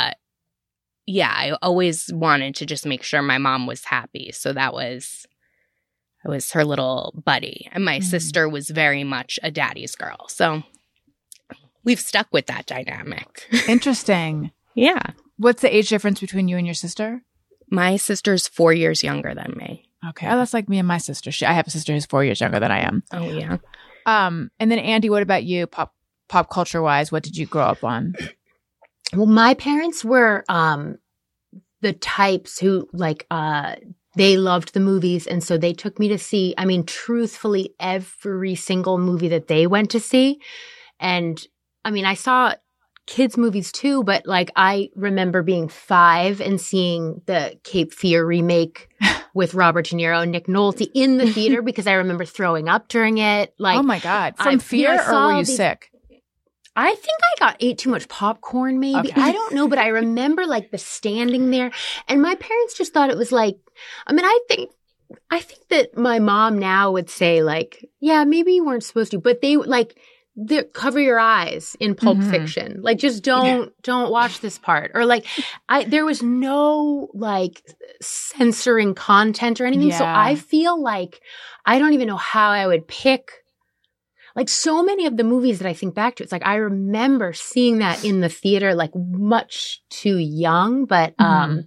I always wanted to just make sure my mom was happy. So I was her little buddy. And my sister was very much a daddy's girl. So we've stuck with that dynamic. Interesting. Yeah. What's the age difference between you and your sister? My sister's 4 years younger than me. Okay. Oh, that's like me and my sister. I have a sister who's 4 years younger than I am. Oh, yeah. And then Andy, what about you? Pop culture wise, what did you grow up on? Well, my parents were the types who they loved the movies, and so they took me to see, I mean, truthfully, every single movie that they went to see. And I mean, I saw kids' movies too, but like I remember being 5 and seeing the Cape Fear remake with Robert De Niro and Nick Nolte in the theater because I remember throwing up during it. Like, oh my God. From fear, or were you sick? I think I ate too much popcorn, maybe. Okay. I don't know, but I remember like the standing there, and my parents just thought it was like, I mean, I think that my mom now would say like, yeah, maybe you weren't supposed to, but they like, cover your eyes in Pulp Fiction. Like, just don't watch this part. Or like, there was no like censoring content or anything. Yeah. So I feel like I don't even know how I would pick. Like, so many of the movies that I think back to, it's like I remember seeing that in the theater, like much too young. But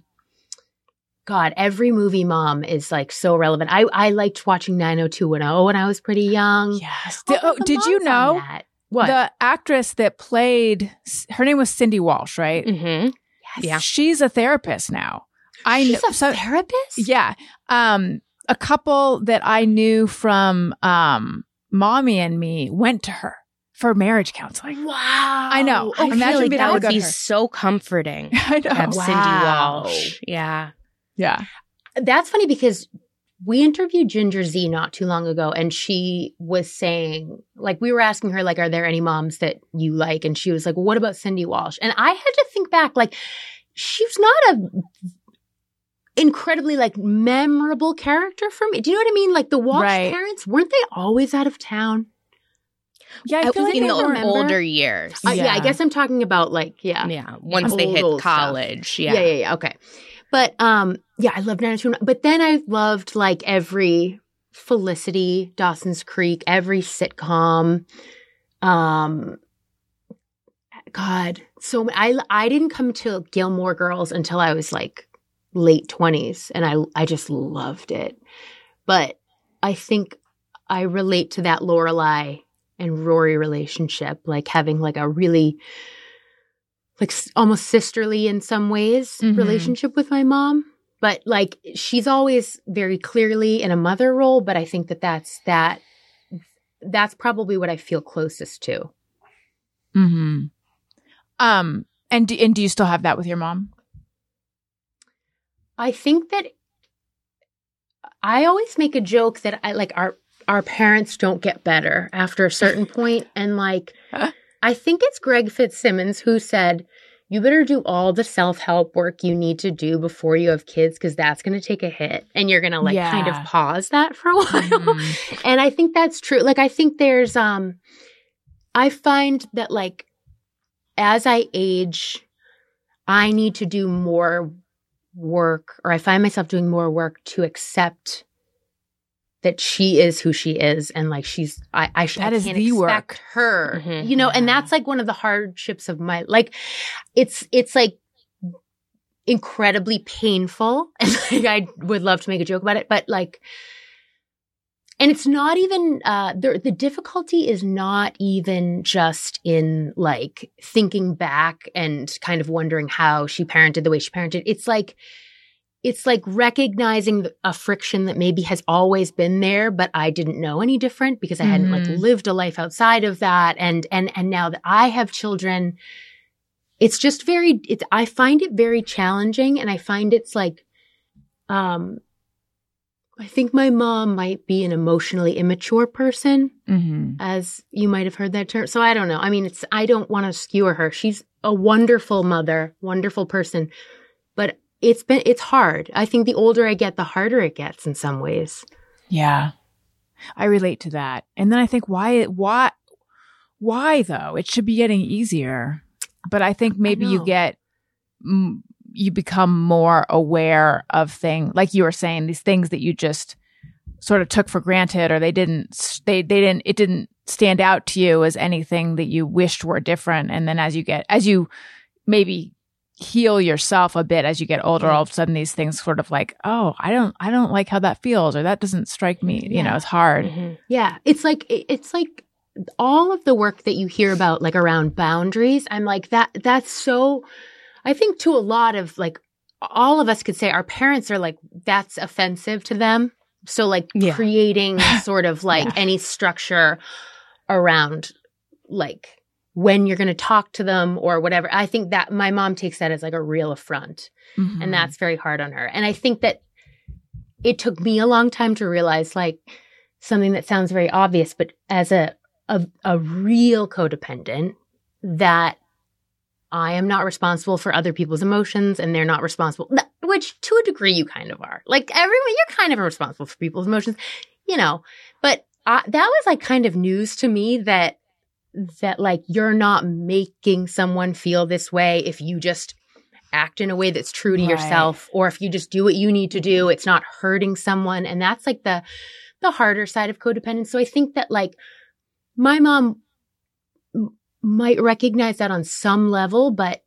God, every movie mom is like so relevant. I liked watching 90210 when I was pretty young. Yes. Did you know what? The actress that played, her name was Cindy Walsh, right? Mm-hmm. Yes. Yeah. She's a therapist now. She's a therapist? Yeah. A couple that I knew from Mommy and Me went to her for marriage counseling. Wow. I know. I Imagine feel like being that able would to go be to her. so comforting. I know. To have Cindy Wow. Walsh. Yeah. Yeah. That's funny because we interviewed Ginger Z not too long ago, and she was saying, like, we were asking her, like, are there any moms that you like? And she was like, well, what about Cindy Walsh? And I had to think back, like, she was not a incredibly, like, memorable character for me. Do you know what I mean? Like, the Walsh parents, weren't they always out of town? Yeah, I feel like in the remember. older years. Yeah, I guess I'm talking about, like, Yeah. Once they hit old college. stuff. Yeah. Okay. But, yeah, I loved 90210. But then I loved, like, every Felicity, Dawson's Creek, every sitcom. God, so I didn't come to Gilmore Girls until I was, like, late 20s, and I just loved it. But I think I relate to that Lorelai and Rory relationship, like having like a really like almost sisterly in some ways relationship with my mom. But like she's always very clearly in a mother role, but I think that's probably what I feel closest to. Mm-hmm. And do you still have that with your mom? I think that I always make a joke that our parents don't get better after a certain point. And like, I think it's Greg Fitzsimmons who said, you better do all the self-help work you need to do before you have kids, because that's going to take a hit and you're going to kind of pause that for a while. Mm-hmm. And I think that's true. Like, I think there's, I find that like, as I age, I need to do more work, or I find myself doing more work to accept that she is who she is, and like I can't expect her, you know, and that's like one of the hardships of my, like, it's like incredibly painful, and like, I would love to make a joke about it, but like, and it's not even, the difficulty is not even just in like thinking back and kind of wondering how she parented the way she parented. It's like recognizing a friction that maybe has always been there, but I didn't know any different because I hadn't like lived a life outside of that. And now that I have children, it's just I find it very challenging, and I find it's like, I think my mom might be an emotionally immature person, as you might have heard that term. So I don't know. I mean, I don't want to skewer her. She's a wonderful mother, wonderful person, but it's hard. I think the older I get, the harder it gets in some ways. Yeah. I relate to that. And then I think why though? It should be getting easier. But I think maybe you become more aware of things, like you were saying, these things that you just sort of took for granted, or it didn't stand out to you as anything that you wished were different. And then as you maybe heal yourself a bit as you get older, all of a sudden these things sort of like, oh, I don't like how that feels, or that doesn't strike me. You know, it's hard. Yeah. It's like all of the work that you hear about, like around boundaries. I'm like, that's so, I think to a lot of like, all of us could say our parents are like, that's offensive to them. So like creating sort of like any structure around like when you're going to talk to them or whatever. I think that my mom takes that as like a real affront, and that's very hard on her. And I think that it took me a long time to realize like something that sounds very obvious, but as a real codependent, that I am not responsible for other people's emotions, and they're not responsible, which to a degree you kind of are. Like everyone, you're kind of responsible for people's emotions, you know, but that was like kind of news to me that like you're not making someone feel this way if you just act in a way that's true to yourself, or if you just do what you need to do, it's not hurting someone. And that's like the harder side of codependence. So I think that like my mom might recognize that on some level, but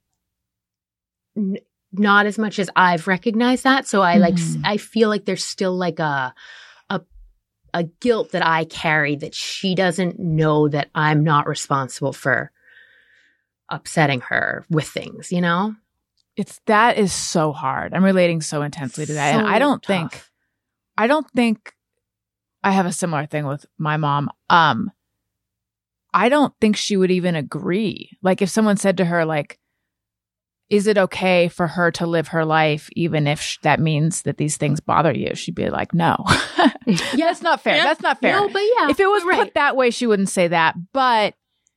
not as much as I've recognized that. So I feel like there's still like a guilt that I carry, that she doesn't know that I'm not responsible for upsetting her with things, you know? That is so hard. I'm relating so intensely to that. So and I don't think I have a similar thing with my mom. I don't think she would even agree. Like if someone said to her, like, is it okay for her to live her life even if that means that these things bother you? She'd be like, no. Yeah, that's not fair. Yeah. That's not fair. No, but yeah. If it was put that way, she wouldn't say that. But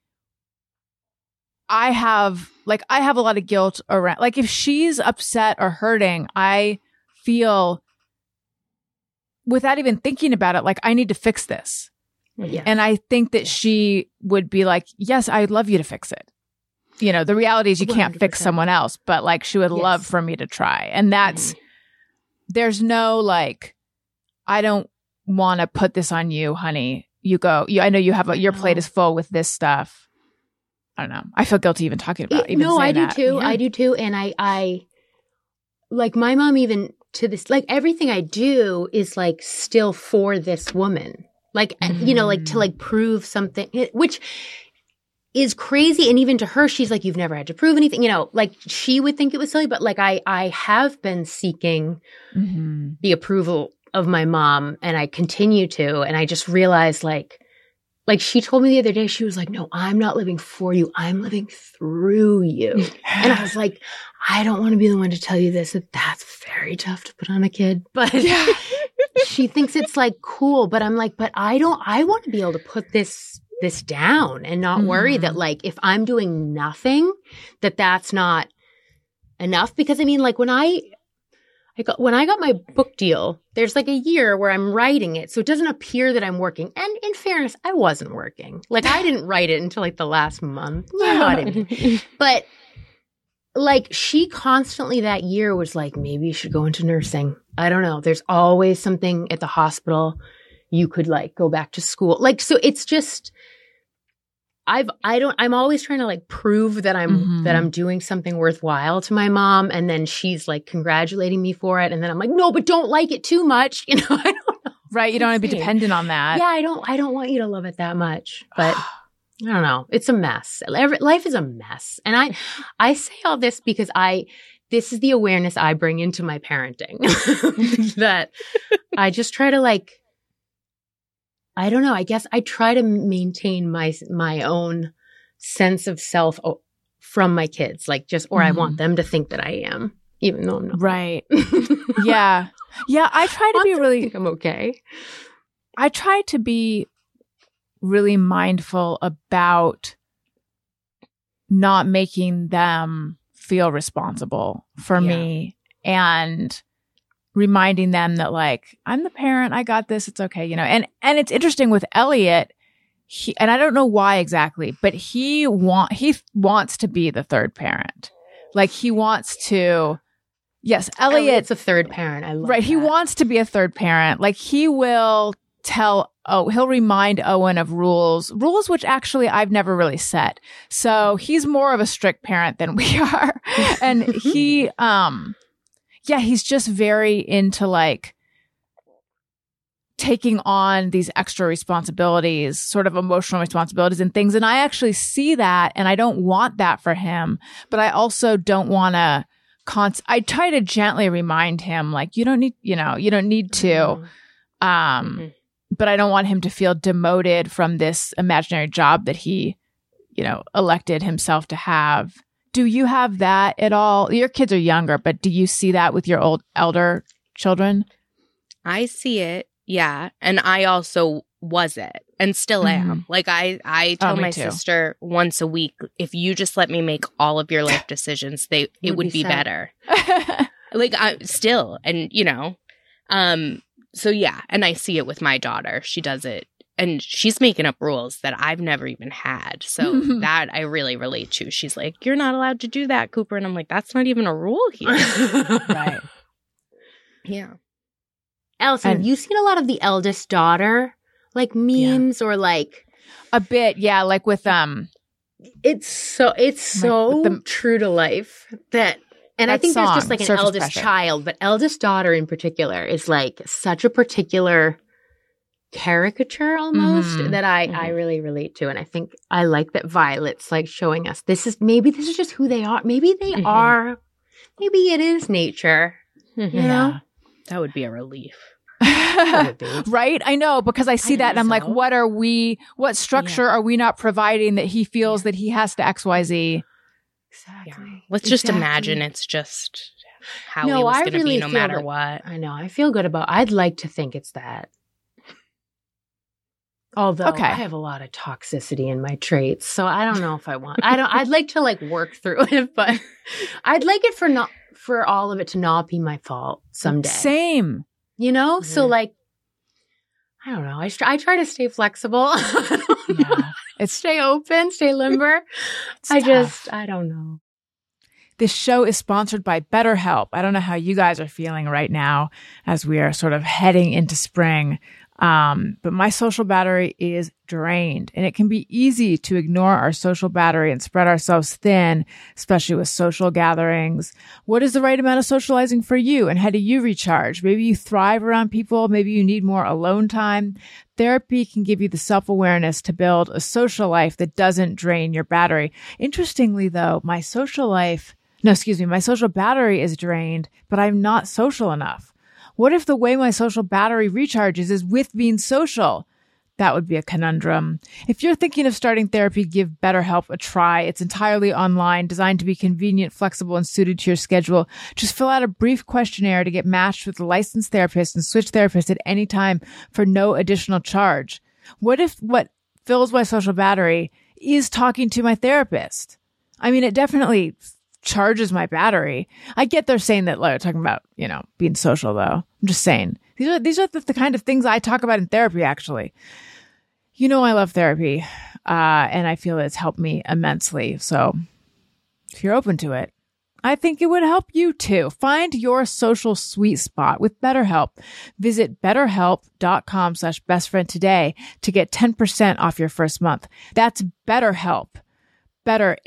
I have a lot of guilt around, like if she's upset or hurting, I feel without even thinking about it, like I need to fix this. Yeah. And I think that she would be like, yes, I'd love you to fix it. You know, the reality is you can't 100%. Fix someone else, but like she would love for me to try. And that's, there's no like, I don't want to put this on you, honey. You go, I know you have your plate is full with this stuff. I don't know. I feel guilty even talking about it. No, I do too. Yeah. I do too. And like my mom, even to this, like everything I do is like still for this woman, like, you know, like to like prove something, which is crazy. And even to her, she's like, you've never had to prove anything, you know, like she would think it was silly, but like I have been seeking the approval of my mom, and I continue to. And I just realized like she told me the other day, she was like, no, I'm not living for you. I'm living through you. And I was like, I don't want to be the one to tell you this. That's very tough to put on a kid. But she thinks it's like cool. But I'm like, but I want to be able to put this down and not worry that like, if I'm doing nothing, that's not enough. Because I mean, like when I got my book deal, there's like a year where I'm writing it. So it doesn't appear that I'm working. And in fairness, I wasn't working. Like I didn't write it until like the last month. You know what I mean? But like she constantly that year was like, maybe you should go into nursing. I don't know. There's always something at the hospital. You could like go back to school. Like, so it's just, I'm always trying to like prove that I'm doing something worthwhile to my mom. And then she's like congratulating me for it. And then I'm like, no, but don't like it too much. You know, I don't know. Right. You don't want to be dependent on that. Yeah. I don't want you to love it that much, but I don't know. It's a mess. Life is a mess. And I say all this because this is the awareness I bring into my parenting that I just try to like, I don't know. I guess I try to maintain my own sense of self from my kids, like just, or I want them to think that I am, even though I'm not. Right. Yeah. Yeah. I try to be really, think I'm okay. I try to be really mindful about not making them feel responsible for me, and reminding them that like, I'm the parent, I got this, it's okay, you know. And it's interesting with Elliot, and I don't know why exactly, but he wants to be the third parent. Like he wants to, yes, Elliot's a third parent. I love right. That. He wants to be a third parent. Like he will he'll remind Owen of rules which actually I've never really set. So he's more of a strict parent than we are. And he, he's just very into like taking on these extra responsibilities, sort of emotional responsibilities and things. And I actually see that, and I don't want that for him, but I also don't want to I try to gently remind him, like, you don't need to, but I don't want him to feel demoted from this imaginary job that he, elected himself to have. Do you have that at all? Your kids are younger, but do you see that with your elder children? I see it. Yeah. And I also was it and still am. Like I tell my sister once a week, if you just let me make all of your life decisions, it would be better. Like I still, and so yeah. And I see it with my daughter. She does it. And she's making up rules that I've never even had. So that I really relate to. She's like, you're not allowed to do that, Cooper. And I'm like, that's not even a rule here. Right. Yeah. Allison, have you seen a lot of the eldest daughter, like memes or like a bit? Yeah. Like with, it's so true to life that, and I think there's just like an eldest child, but eldest daughter in particular is like such a particular caricature almost that I really relate to. And I think I like that Violet's like showing us this is just who they are. Maybe they are, maybe it is nature, you know? That would be a relief. Right? I know, because I see that and I'm like, what structure are we not providing that he feels that he has to XYZ? Exactly. Yeah. Let's just imagine it's just how he was going to be no matter what. I know. I feel good I'd like to think it's that. Although I have a lot of toxicity in my traits, so I don't know if I want. I'd like to like work through it, but I'd like it for all of it to not be my fault someday. Same, So like, I don't know. I try to stay flexible. Stay open, stay limber. I don't know. This show is sponsored by BetterHelp. I don't know how you guys are feeling right now as we are sort of heading into spring. But my social battery is drained, and it can be easy to ignore our social battery and spread ourselves thin, especially with social gatherings. What is the right amount of socializing for you, and how do you recharge? Maybe you thrive around people. Maybe you need more alone time. Therapy can give you the self-awareness to build a social life that doesn't drain your battery. Interestingly, though, my social battery is drained, but I'm not social enough. What if the way my social battery recharges is with being social? That would be a conundrum. If you're thinking of starting therapy, give BetterHelp a try. It's entirely online, designed to be convenient, flexible, and suited to your schedule. Just fill out a brief questionnaire to get matched with a licensed therapist and switch therapists at any time for no additional charge. What if what fills my social battery is talking to my therapist? I mean, it definitely charges my battery. I get they're saying that, like, talking about, being social, though. I'm just saying these are the kind of things I talk about in therapy, actually. I love therapy, and I feel it's helped me immensely. So if you're open to it, I think it would help you too. Find your social sweet spot with BetterHelp. Visit betterhelp.com/bestfriend today to get 10% off your first month. That's BetterHelp. Better,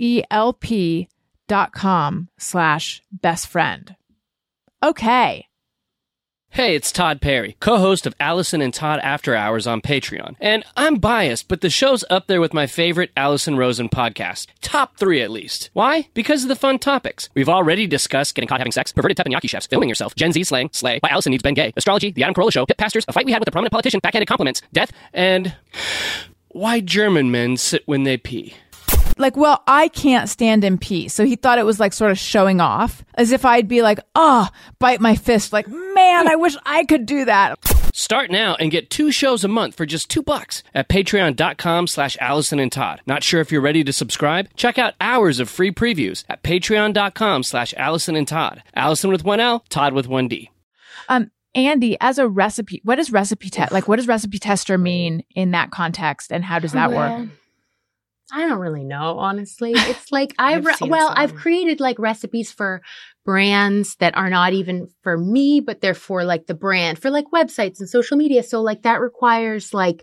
HELP.com/bestfriend. Okay. Hey, it's Todd Perry, co-host of Allison and Todd After Hours on Patreon. And I'm biased, but the show's up there with my favorite Allison Rosen podcast. Top 3 at least. Why? Because of the fun topics. We've already discussed getting caught having sex, perverted teppanyaki chefs, filming yourself, Gen Z slang, slay, why Allison needs Ben Gay, astrology, the Adam Carolla show, hip pastors, a fight we had with a prominent politician, backhanded compliments, death, and why German men sit when they pee. Well, I can't stand in pee. So he thought it was like sort of showing off, as if I'd be like, bite my fist. Like, man, I wish I could do that. Start now and get 2 shows a month for just $2 at patreon.com/Allison and Todd. Not sure if you're ready to subscribe? Check out hours of free previews at patreon.com/Allison and Todd. Allison with 1 L, Todd with 1 D. Andy, as a recipe, what does recipe what does recipe tester mean in that context, and how does that work? I don't really know, honestly. It's like I've created like recipes for brands that are not even for me, but they're for like the brand, for like websites and social media. So like that requires like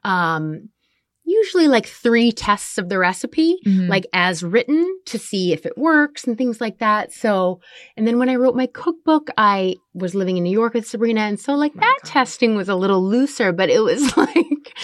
usually like 3 tests of the recipe, like as written, to see if it works and things like that. So, and then when I wrote my cookbook, I was living in New York with Sabrina. And so like testing was a little looser, but it was like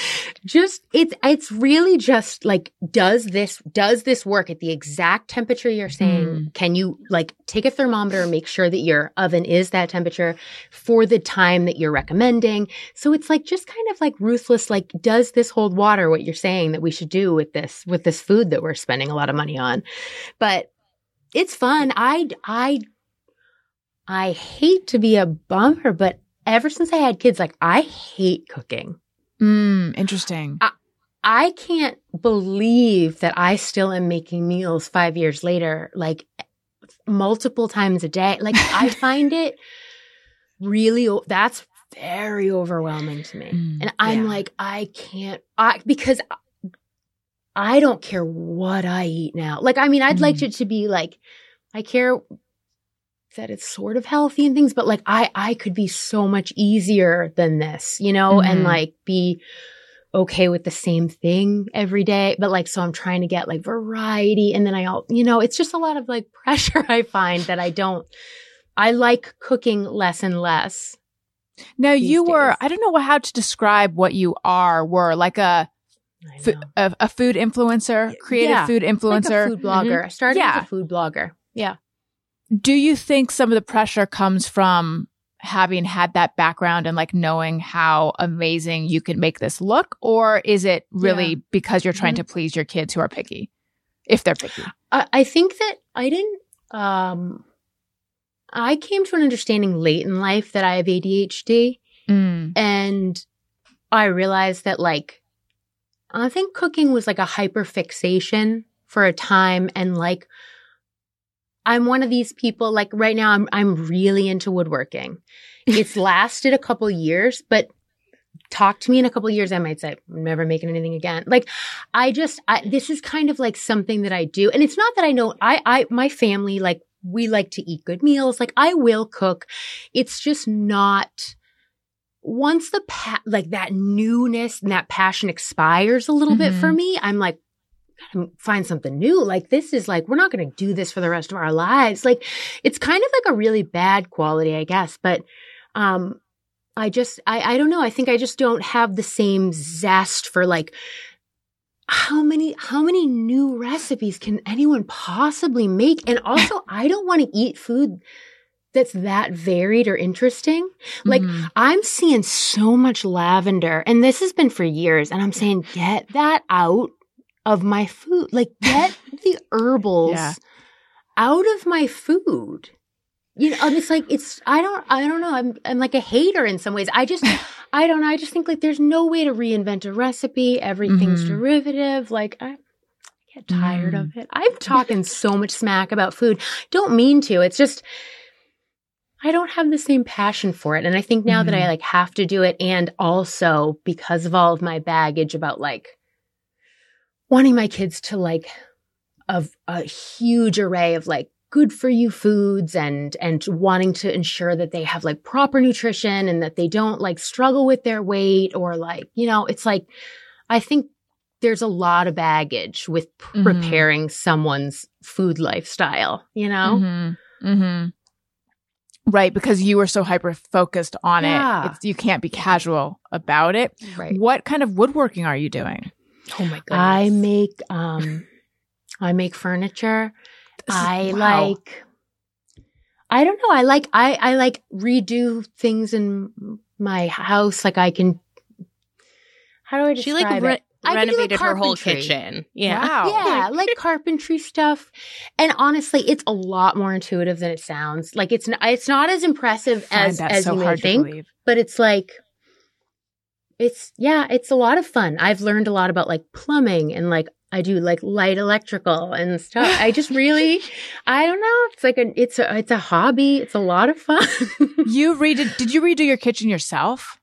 it's really just like, does this work at the exact temperature you're saying? Can you like take a thermometer and make sure that your oven is that temperature for the time that you're recommending? So it's like just kind of like ruthless, like, does this hold water, what you're saying that we should do with this food that we're spending a lot of money on? But it's fun. I hate to be a bummer, but ever since I had kids, like, I hate cooking. Interesting. I can't believe that I still am making meals 5 years later, like multiple times a day. Like, I find it really, that's very overwhelming to me. And I'm like, because I don't care what I eat now. Like, I mean, I'd like it to be like, I care that it's sort of healthy and things, but like I could be so much easier than this, and like be okay with the same thing every day. But like, so I'm trying to get like variety. And then it's just a lot of like pressure I find that I like cooking less and less. Now I don't know how to describe what you were like a food influencer, creative food influencer. Like a food blogger. I started as a food blogger. Yeah. Do you think some of the pressure comes from having had that background and like knowing how amazing you can make this look? Or is it really because you're trying to please your kids who are picky, if they're picky? I think that I didn't, I came to an understanding late in life that I have ADHD. And I realized that like, I think cooking was like a hyperfixation for a time. And like, I'm one of these people, like right now I'm really into woodworking. It's lasted a couple years, but talk to me in a couple years, I might say, I'm never making anything again. Like, this is kind of like something that I do. And it's not that I know, my family, like, we like to eat good meals. Like, I will cook. It's just not once like that newness and that passion expires a little bit for me, I'm like, gotta find something new. Like, this is like, we're not going to do this for the rest of our lives. Like, it's kind of like a really bad quality, I guess. But, I don't know. I think I just don't have the same zest for like, how many new recipes can anyone possibly make? And also, I don't want to eat food that's that varied or interesting. Like, I'm seeing so much lavender, and this has been for years, and I'm saying, get that out of my food. Like, get the herbals out of my food. You know, and it's like, I don't know. I'm like a hater in some ways. I just think like there's no way to reinvent a recipe. Everything's derivative. Like, I get tired of it. I'm talking so much smack about food. Don't mean to. It's just, I don't have the same passion for it. And I think now that I like have to do it, and also because of all of my baggage about like wanting my kids to like a huge array of like good for you foods and wanting to ensure that they have like proper nutrition and that they don't like struggle with their weight or like, you know, it's like, I think there's a lot of baggage with preparing someone's food lifestyle, you know? Right, because you were so hyper focused on it. You can't be casual about it. Right. What kind of woodworking are you doing? Oh my goodness. I make furniture. I wow. I don't know. I like redo things in my house. Like, I can, how do I describe She like it? I can do, renovated her whole carpentry. kitchen. Yeah. Wow. Yeah, like carpentry stuff. And honestly, it's a lot more intuitive than it sounds. Like, it's not as impressive as so you may hard to think, believe. but it's like, it's a lot of fun. I've learned a lot about like plumbing, and like I do like light electrical and stuff. I just really, I don't know. It's like it's a hobby. It's a lot of fun. Did you redo your kitchen yourself?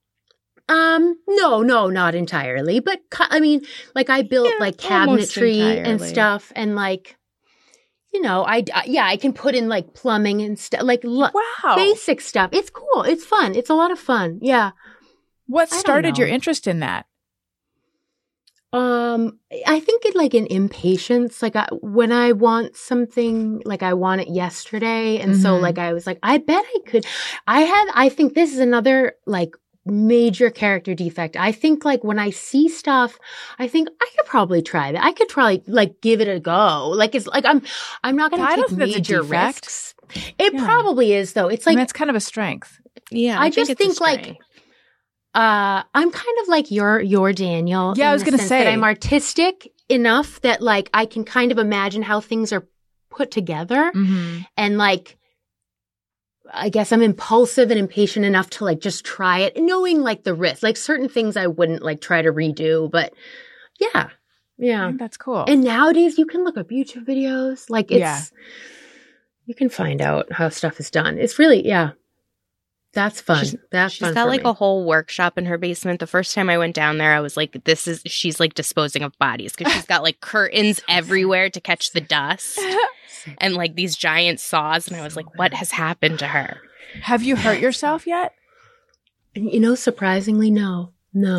No, not entirely, but I mean, like, I built like cabinetry and stuff, and like, you know, I can put in like plumbing and stuff, like basic stuff. It's cool. It's fun. It's a lot of fun. Yeah. What started your interest in that? I think it like an impatience. Like, when I want something, like I want it yesterday, and so like I was like, I bet I could. I think this is another like major character defect. I think like when I see stuff, I think I could probably try that. I could probably like give it a go. Like, it's like I'm not going to take major risks. It probably is, though. It's like, I mean, it's kind of a strength. Yeah. I just think like, I'm kind of like your Daniel. Yeah, I was going to say that I'm artistic enough that like I can kind of imagine how things are put together, and like, I guess I'm impulsive and impatient enough to like just try it, knowing like the risk. Like, certain things I wouldn't like try to redo, but yeah. I think that's cool. And nowadays you can look up YouTube videos. Like, you can find out how stuff is done. It's really, that's fun. She's fun got for like me. a whole workshop in her basement. The first time I went down there, I was like, she's like disposing of bodies, because she's got like curtains everywhere to catch the dust and like these giant saws. And I was like, what has happened to her? Have you hurt yourself yet? You know, surprisingly, no.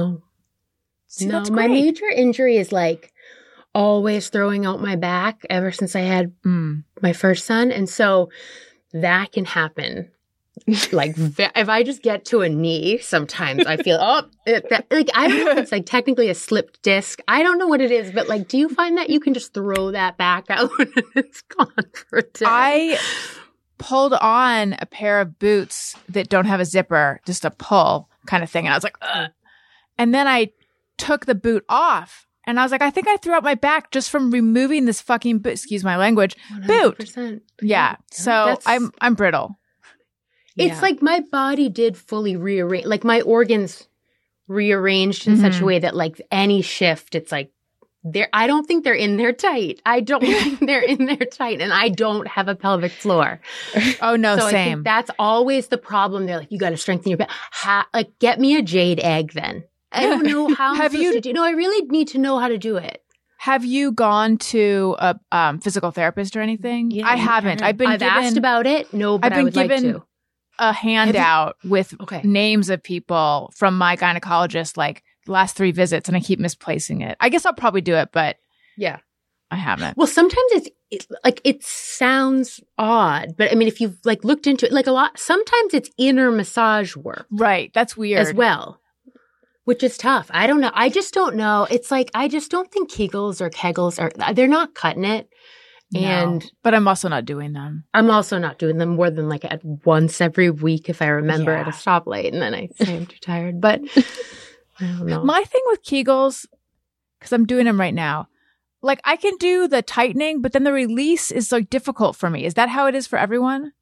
See, No, that's my great. major injury is like always throwing out my back ever since I had my first son. And so that can happen. Like, if I just get to a knee, sometimes I feel, like, I don't know if it's like technically a slipped disc. I don't know what it is, but like, do you find that you can just throw that back out and it's gone for a day? I pulled on a pair of boots that don't have a zipper, just a pull kind of thing. And I was like, ugh. And then I took the boot off, and I was like, I think I threw out my back just from removing this fucking boot. Excuse my language. 100%. Boot. Yeah. So I'm brittle. It's like my body did fully rearrange, like my organs rearranged in such a way that like any shift, it's like I don't think they're in there tight. I don't think they're in there tight, and I don't have a pelvic floor. Oh no, so same. I think that's always the problem. They're like, you got to strengthen your back. Like, get me a jade egg then. I don't know how I'm supposed to do. No, I really need to know how to do it. Have you gone to a physical therapist or anything? Yeah, I haven't. I've asked about it. No, but I would like to. a handout with Okay. names of people from my gynecologist, like the last 3 visits, and I keep misplacing it. I guess I'll probably do it, but Yeah. I haven't. Well, sometimes it sounds odd, but I mean, if you've like looked into it, like a lot, sometimes it's inner massage work Right. That's weird. as well, which is tough. I don't know. I just don't know. It's like, I just don't think Kegels or Kegels they're not cutting it. No. And But I'm also not doing them. I'm also not doing them more than like at once every week if I remember Yeah. at a stoplight, and then I say I'm too tired. But I don't know. My thing with Kegels, because I'm doing them right now, like I can do the tightening, but then the release is like difficult for me. Is that how it is for everyone?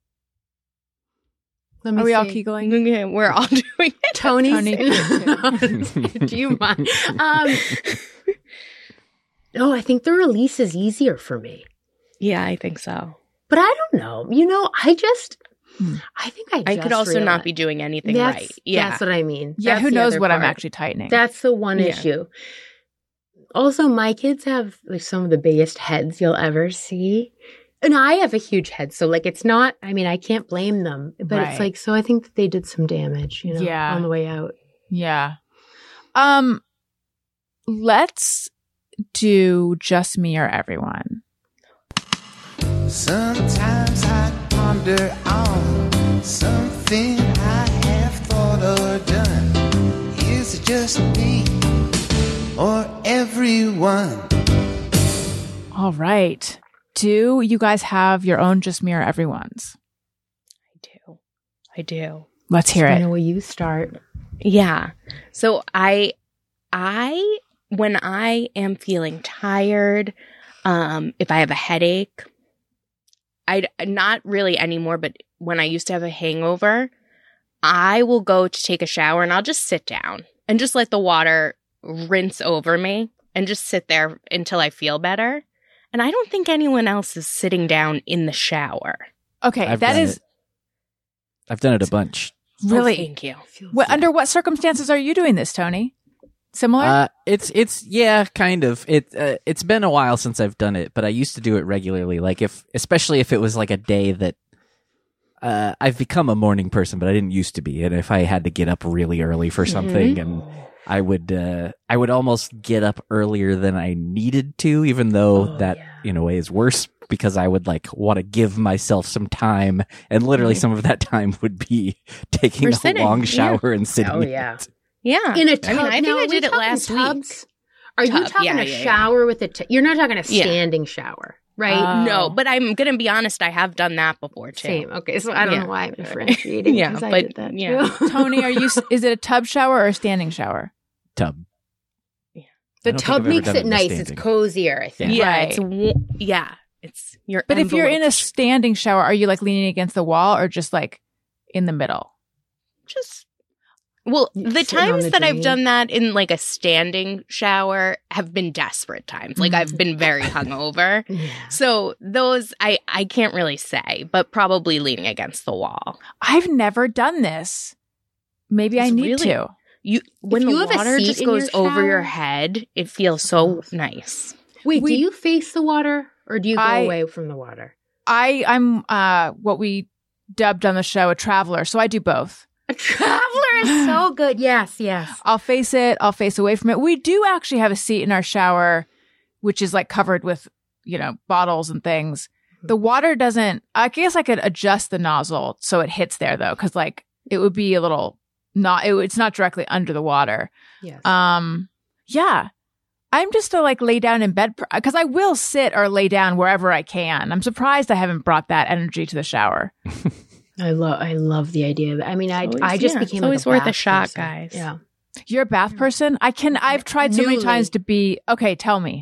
Let me Are we all see. Kegling? Yeah, we're all doing it. Tony's. Tony. Do you mind? No, I think the release is easier for me. Yeah, I think so. But I don't know. You know, I think I I could also not be doing anything That's, right. Yeah. That's what I mean. Yeah, That's who the knows other what I'm part. actually tightening? That's the one Yeah. issue. Also, my kids have like some of the biggest heads you'll ever see. And I have a huge head. So like it's not, I mean, I can't blame them. But Right. it's like, so I think that they did some damage, you know, Yeah. on the way out. Yeah. Let's do just me or everyone. Sometimes I ponder on something I have thought or done. Is it just me or everyone? All right. Do you guys have your own just me or everyone's? I do. Let's hear I it. know where you start. Yeah. So I when I am feeling tired, if I have a headache, I not really anymore, but when I used to have a hangover, I will go to take a shower and I'll just sit down and just let the water rinse over me and just sit there until I feel better. And I don't think anyone else is sitting down in the shower. Okay, I've that done is it. I've done it a bunch. really. Oh, thank you. Under what circumstances are you doing this, Tony? Similar? It's yeah, kind of. It's been a while since I've done it, but I used to do it regularly. Like especially if it was like a day that I've become a morning person, but I didn't used to be. And if I had to get up really early for something, and I would almost get up earlier than I needed to, even though that in a way is worse because I would like want to give myself some time, and literally some of that time would be taking We're a sitting. long Yeah. shower and sitting. Oh, in yeah. it. Yeah. In a tub. I think Now, I are we did it talking last tubs? week. Are you Tub, talking yeah, a yeah, shower with a you're not talking a Yeah. standing shower, right? Oh. No, but I'm going to be honest, I have done that before too. Same. Okay, so I don't Yeah. know why I'm differentiating. Yeah, 'cause I but- did that yeah. too. Tony, is it a tub shower or a standing shower? Tub. The I don't think tub I've ever makes done it it in a nice. It's standing. cozier, I think. Yeah, Right. it's your But if you're in a envelope. standing shower, are you like leaning against the wall or just like in the middle? just well, You're the sitting on times the that I've drain. done that in like a standing shower have been desperate times. Like I've been very hungover. Yeah. So those I can't really say, but probably leaning against the wall. I've never done this. Maybe I It's need really- to. When you the have a water seat just in goes your over your shower- head, it feels so nice. Wait, We- do you face the water or do you go I- away from the water? I'm what we dubbed on the show a traveler, so I do both. A traveler is so good. Yes, yes. I'll face it, I'll face away from it. We do actually have a seat in our shower, which is like covered with, bottles and things. The water doesn't, I guess I could adjust the nozzle so it hits there though, because like it would be a little it's not directly under the water. Yes. Yeah. I'm just to like lay down in bed because I will sit or lay down wherever I can. I'm surprised I haven't brought that energy to the shower. I love the idea of it. I mean, I always- just yeah, became it's like always a worth a bath shot, person. guys. Yeah. You're a bath person? I've tried so many Newly. times to be, okay, tell me.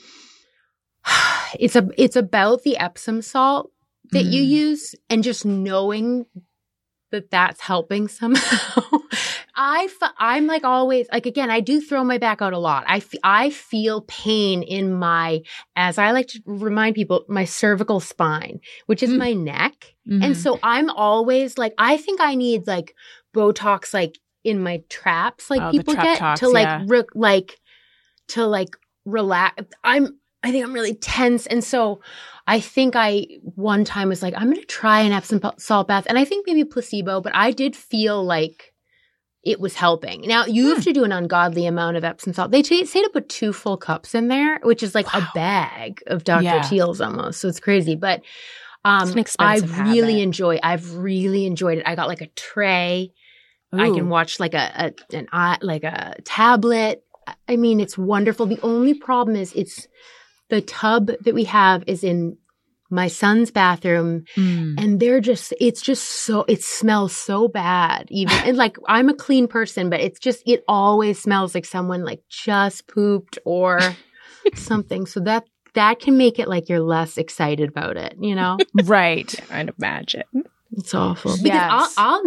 It's about the Epsom salt that you Mm. use and just knowing that that's helping somehow. I'm like always, like, again, I do throw my back out a lot. I feel pain in my, as I like to remind people, my cervical spine, which is my neck. Mhm. And so I'm always like, I think I need like Botox, like in my traps, like Oh, the people trap get talks, to like, yeah. to like relax. I I think I'm really tense. And so I think I one time was like, I'm going to try an Epsom salt bath. And I think maybe placebo, but I did feel like it was helping. Now, you have to do an ungodly amount of Epsom salt. They say to put 2 full cups in there, which is like a bag of Dr. Teal's almost. So it's crazy. But it's an expensive I've really enjoyed it. I got like a tray. Ooh. I can watch like a tablet. I mean, it's wonderful. The only problem is the tub that we have is in my son's bathroom, and it smells so bad. Even and like I'm a clean person, but it always smells like someone like just pooped or something. So that can make it like you're less excited about it, you know? Right. I'd imagine. It's awful. Because Yes. I'll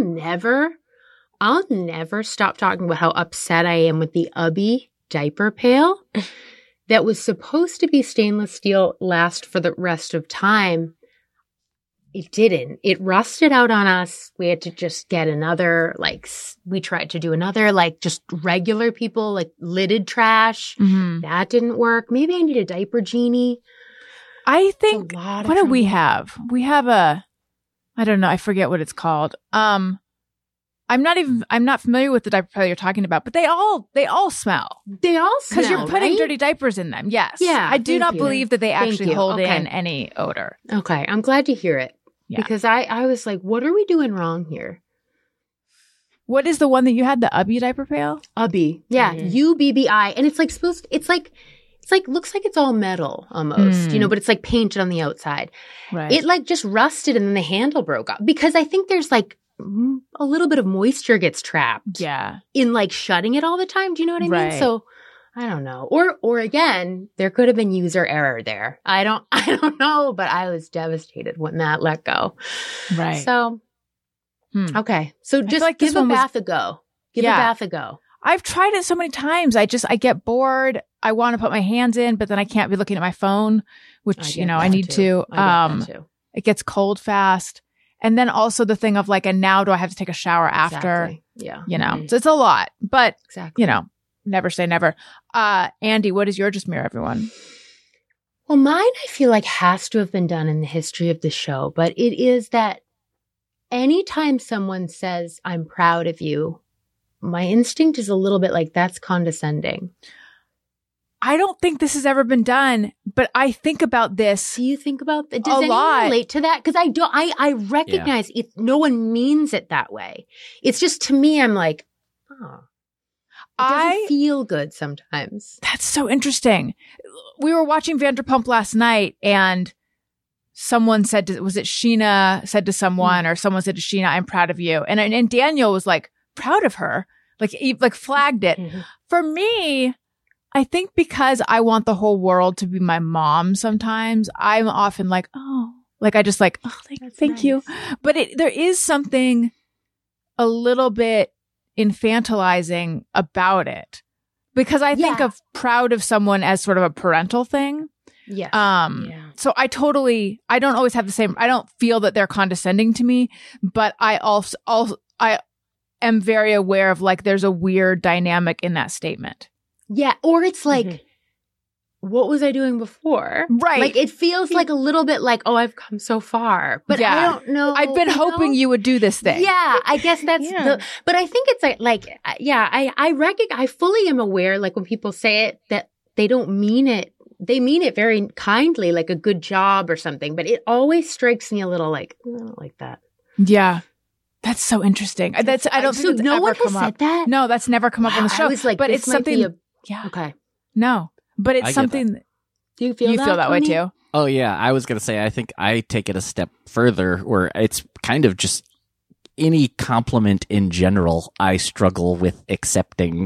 never stop talking about how upset I am with the Ubby diaper pail that was supposed to be stainless steel, last for the rest of time. It didn't. It rusted out on us. We had to just get another, we tried to do another, just regular people, lidded trash. Mhm. That didn't work. Maybe I need a diaper genie. I think, It's a lot of what do we trouble. have? We have I don't know. I forget what it's called. I'm not familiar with the diaper pail you're talking about, but they all smell. They all smell, Because you're putting right? dirty diapers in them. Yes. Yeah, I do thank not you. believe that they Thank actually you. hold Okay. in any odor. Okay, I'm glad to hear it. Yeah. Because I was like, what are we doing wrong here? What is the one that you had, the Ubby diaper pail? Ubby. Yeah, UBBI. And it's looks like it's all metal almost, but it's like painted on the outside. Right. It just rusted and then the handle broke off because I think there's a little bit of moisture gets trapped Yeah. in shutting it all the time. Do you know what I Right. mean? So I don't know. Or again, there could have been user error there. I don't know, but I was devastated when that let go. Right. So, okay. So feel just like this give a one was- bath a go. Give Yeah. a bath a go. I've tried it so many times. I get bored. I want to put my hands in, but then I can't be looking at my phone, which, get I that need too. to. I get that too. It gets cold fast. And then also the thing of and now do I have to take a shower after? Exactly. Yeah. So it's a lot, but Exactly. never say never. Andy, what is your just mirror everyone? Well, mine I feel like has to have been done in the history of the show, but it is that anytime someone says, I'm proud of you, my instinct is a little bit like, that's condescending. I don't think this has ever been done, but I think about this. Do you think about that? Does A anyone lot. relate to that? Because I recognize it. No one means it that way. It's just, to me, I'm like, oh, it doesn't feel good sometimes. That's so interesting. We were watching Vanderpump last night and someone said, was it Sheena said to someone or someone said to Sheena, I'm proud of you. And Daniel was proud of her, flagged it. Mhm. For me, I think because I want the whole world to be my mom sometimes, I'm often thank you. But there is something a little bit infantilizing about it because I think Yeah. of proud of someone as sort of a parental thing. Yes. So I don't always have the same, I don't feel that they're condescending to me, but I also I am very aware of there's a weird dynamic in that statement. Yeah. Or it's what was I doing before? Right. It feels like a little bit oh, I've come so far. But Yeah. I don't know. I've been hoping you would do this thing. Yeah, I guess that's but I think it's I fully am aware, when people say it, that they don't mean it. They mean it very kindly, like a good job or something. But it always strikes me a little I don't like that. Yeah. That's so interesting. I don't think So it's no ever one has come said up. that? No, that's never come up on the Wow, show. I was like, but this it's might be something. Yeah. Okay. No, but I it's get something. Do you feel You feel that way Tony? too. Oh yeah, I was gonna say I think I take it a step further, where it's kind of just any compliment in general. I struggle with accepting.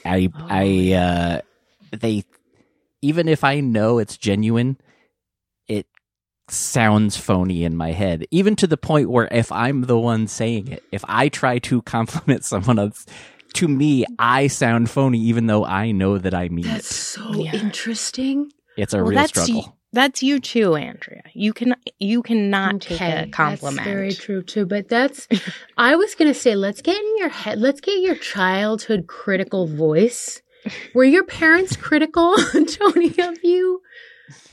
They even if I know it's genuine, it sounds phony in my head. Even to the point where if I'm the one saying it, if I try to compliment someone else, to me I sound phony, even though I know that I mean That's it. so interesting. It's a real struggle. That's you too, Andrea. You cannot take a compliment. That's very true too. But I was going to say, let's get in your head. Let's get your childhood critical voice. Were your parents critical, Tony, of you?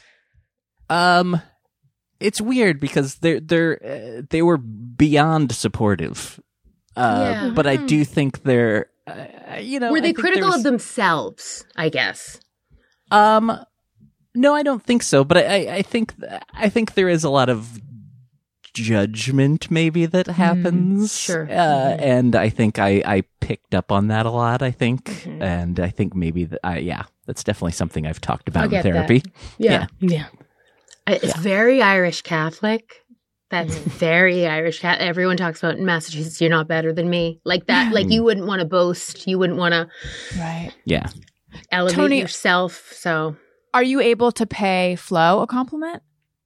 It's weird because they were beyond supportive. But I do think they're, were they critical of themselves, I guess? No, I don't think so. But I think there is a lot of judgment maybe that happens. Sure. And I think I picked up on that a lot, I think. And I think maybe that's definitely something I've talked about in therapy. Yeah. Yeah. It's very Irish Catholic. That's very Irish. Everyone talks about in Massachusetts, you're not better than me. Like that. Like you wouldn't want to boast. You wouldn't want to Yeah. elevate Tony, yourself. So are you able to pay Flo a compliment?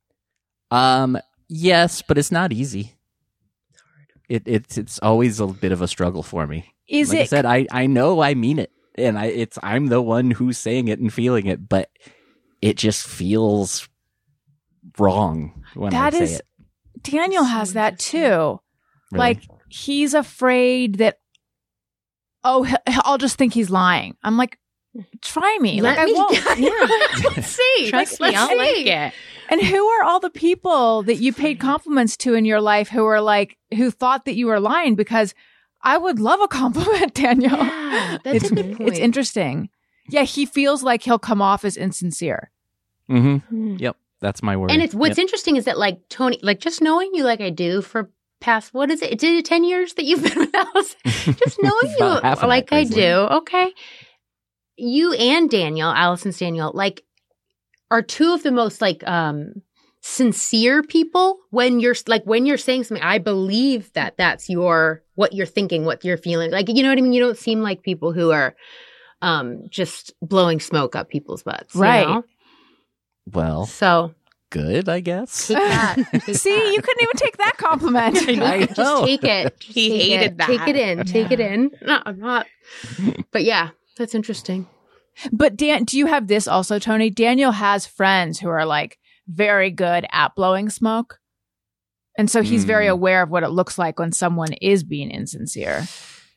Yes, but it's not easy. It's always a bit of a struggle for me. I said, I know I mean it, and I'm the one who's saying it and feeling it, but it just feels wrong when I say it. Daniel has that too. Really? Like he's afraid that I'll just think he's lying. I'm like, try me. Let like me, I won't. Let's see. Trust me, I'll like it. And who are all the people that you paid compliments to in your life who thought that you were lying? Because I would love a compliment, Daniel. Yeah, that's a good point. It's interesting. Yeah, he feels like he'll come off as insincere. Mm-hmm. Yep, that's my word. And what's interesting is that like Tony, like just knowing you like I do for past, what is it? Is it 10 years that you've been with us? Just knowing you like I do. Okay. You and Daniel, Allison's Daniel, like are two of the most like sincere people when you're saying something. I believe that that's what you're thinking, what you're feeling. Like, you know what I mean? You don't seem like people who are just blowing smoke up people's butts. Right. You know? Well, so good, I guess. Take that. See, you couldn't even take that compliment. I know. Just take it. He hated that. Take it in. Take it in. No, I'm not. But yeah, that's interesting. But do you have this also, Tony? Daniel has friends who are like very good at blowing smoke. And so he's very aware of what it looks like when someone is being insincere.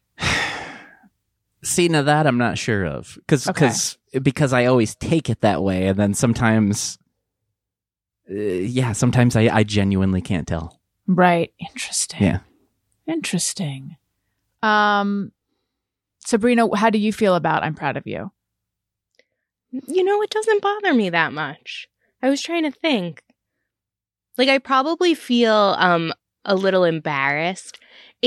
See, now that I'm not sure of. Because I always take it that way. And then sometimes, sometimes I genuinely can't tell. Right. Interesting. Yeah. Interesting. Sabrina, how do you feel about I'm proud of you? You know, it doesn't bother me that much. I was trying to think. Like, I probably feel a little embarrassed.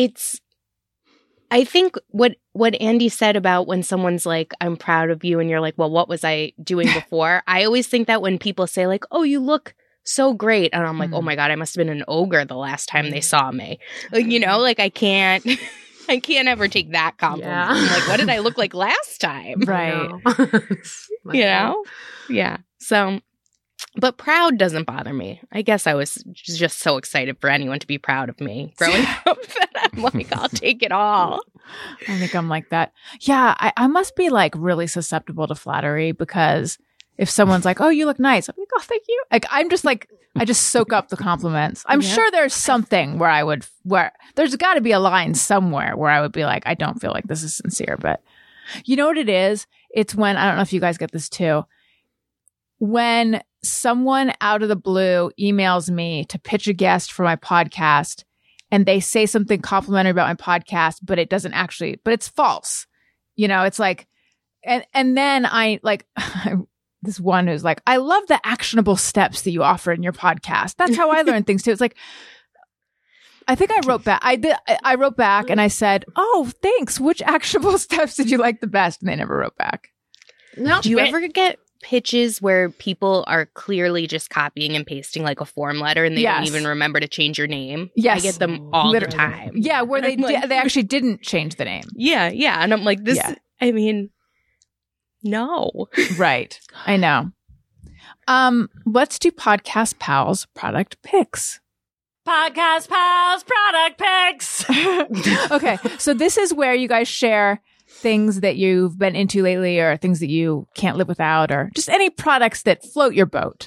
I think what Andy said about when someone's like, I'm proud of you, and you're like, well, what was I doing before? I always think that when people say like, oh, you look so great. And I'm like, oh my God, I must have been an ogre the last time they saw me. Like, you know, like I can't ever take that compliment. Yeah. I'm like, what did I look like last time? Right. You know? Yeah. So, but proud doesn't bother me. I guess I was just so excited for anyone to be proud of me growing up that I'm like, I'll take it all. I think I'm like that. Yeah, I must be like really susceptible to flattery because if someone's like, oh, you look nice, I'm like, oh, thank you. Like, I'm just like, I just soak up the compliments. I'm sure there's something where there's got to be a line somewhere where I would be like, I don't feel like this is sincere. But you know what it is? It's when, I don't know if you guys get this too, when someone out of the blue emails me to pitch a guest for my podcast and they say something complimentary about my podcast, but it's false. You know, it's like, and then I like, this one who's like, I love the actionable steps that you offer in your podcast. That's how I learn things too. It's like, I think I wrote back. I wrote back and I said, oh, thanks. Which actionable steps did you like the best? And they never wrote back. No. Do you ever get pitches where people are clearly just copying and pasting like a form letter and they don't even remember to change your name? Yes. I get them all the time. Yeah, where they they actually didn't change the name. Yeah. And I'm like, I mean, no. Right. I know. Let's do Podcast Pals product picks. Podcast Pals product picks. Okay. So this is where you guys share things that you've been into lately or things that you can't live without or just any products that float your boat.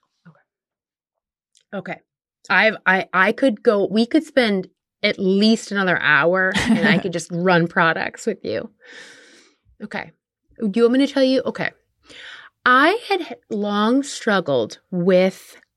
Okay. We could spend at least another hour and I could just run products with you. Okay. Do you want me to tell you? Okay. I had long struggled with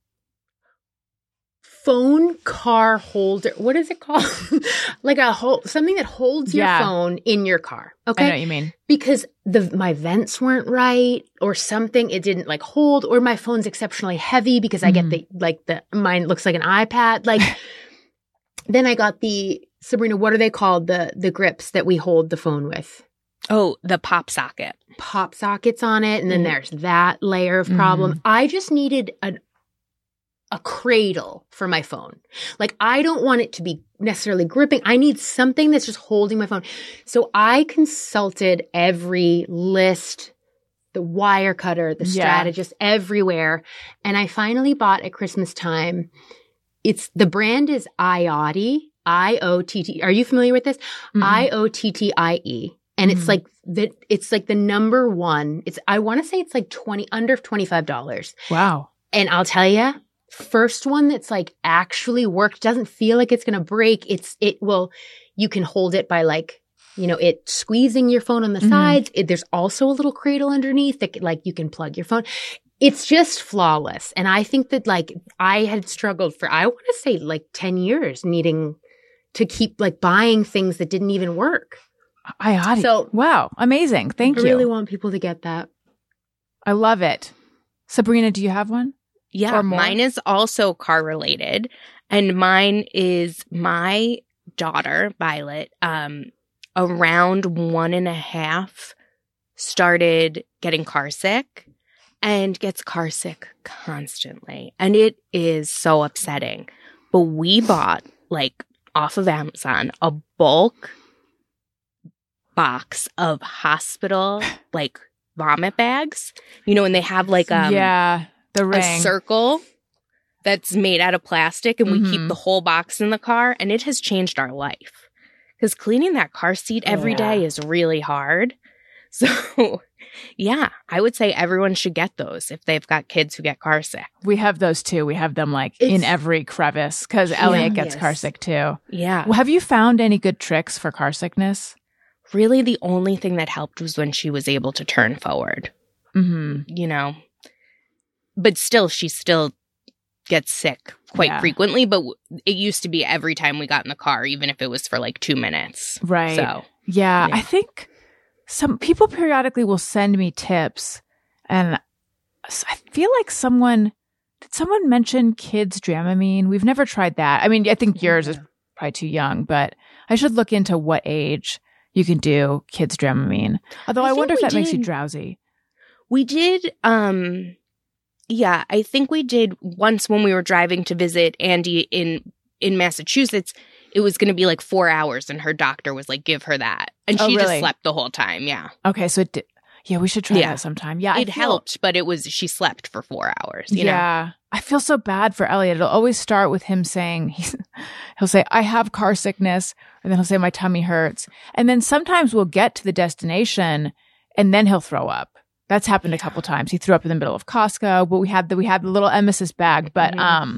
phone car holder. What is it called? Like something that holds your phone in your car. Okay. I know what you mean. Because my vents weren't right or something. It didn't like hold, or my phone's exceptionally heavy because I get mine looks like an iPad. Like then I got Sabrina, what are they called? The grips that we hold the phone with. Oh, the pop socket. Pop sockets on it. And then there's that layer of problem. I just needed a cradle for my phone. Like, I don't want it to be necessarily gripping. I need something that's just holding my phone. So I consulted every list, the wire cutter, the strategist, everywhere. And I finally bought at Christmas time. The brand is IoTtie, IOTT. Are you familiar with this? IOTTIE. And it's like the number one. I want to say it's like under $25. Wow. And I'll tell you, first one that's like actually worked, doesn't feel like it's going to break. You can hold it by like, it squeezing your phone on the sides. There's also a little cradle underneath that like you can plug your phone. It's just flawless. And I think that like I had struggled for, I want to say like 10 years needing to keep like buying things that didn't even work. So wow, amazing. Thank you. I really want people to get that. I love it. Sabrina, do you have one? Yeah, mine is also car related. And mine is my daughter, Violet, around 1.5, started getting car sick and gets car sick constantly. And it is so upsetting. But we bought, like, off of Amazon, a bulk box of hospital, like, vomit bags. And they have, like, the ring. A circle that's made out of plastic, and we keep the whole box in the car, and it has changed our life. Because cleaning that car seat every day is really hard. So, yeah, I would say everyone should get those if they've got kids who get car sick. We have those too. We have them like in every crevice because Elliot gets car sick too. Yeah. Well, have you found any good tricks for car sickness? Really, the only thing that helped was when she was able to turn forward. But still, she still gets sick quite frequently. But it used to be every time we got in the car, even if it was for like 2 minutes. Right. So, yeah. I think some people periodically will send me tips. And I feel like did someone mention kids Dramamine? We've never tried that. I mean, I think yours is probably too young, but I should look into what age you can do kids Dramamine. Although I wonder if that makes you drowsy. We did, yeah, I think we did once when we were driving to visit Andy in Massachusetts. It was going to be like 4 hours, and her doctor was like, give her that. And she just slept the whole time, yeah. Okay, so it did. Yeah, we should try that sometime. Yeah, it helped, but she slept for 4 hours. You know? I feel so bad for Elliot. It'll always start with him saying, he'll say, I have car sickness, and then he'll say, my tummy hurts. And then sometimes we'll get to the destination, and then he'll throw up. That's happened a couple times. He threw up in the middle of Costco, but we had the little emesis bag. But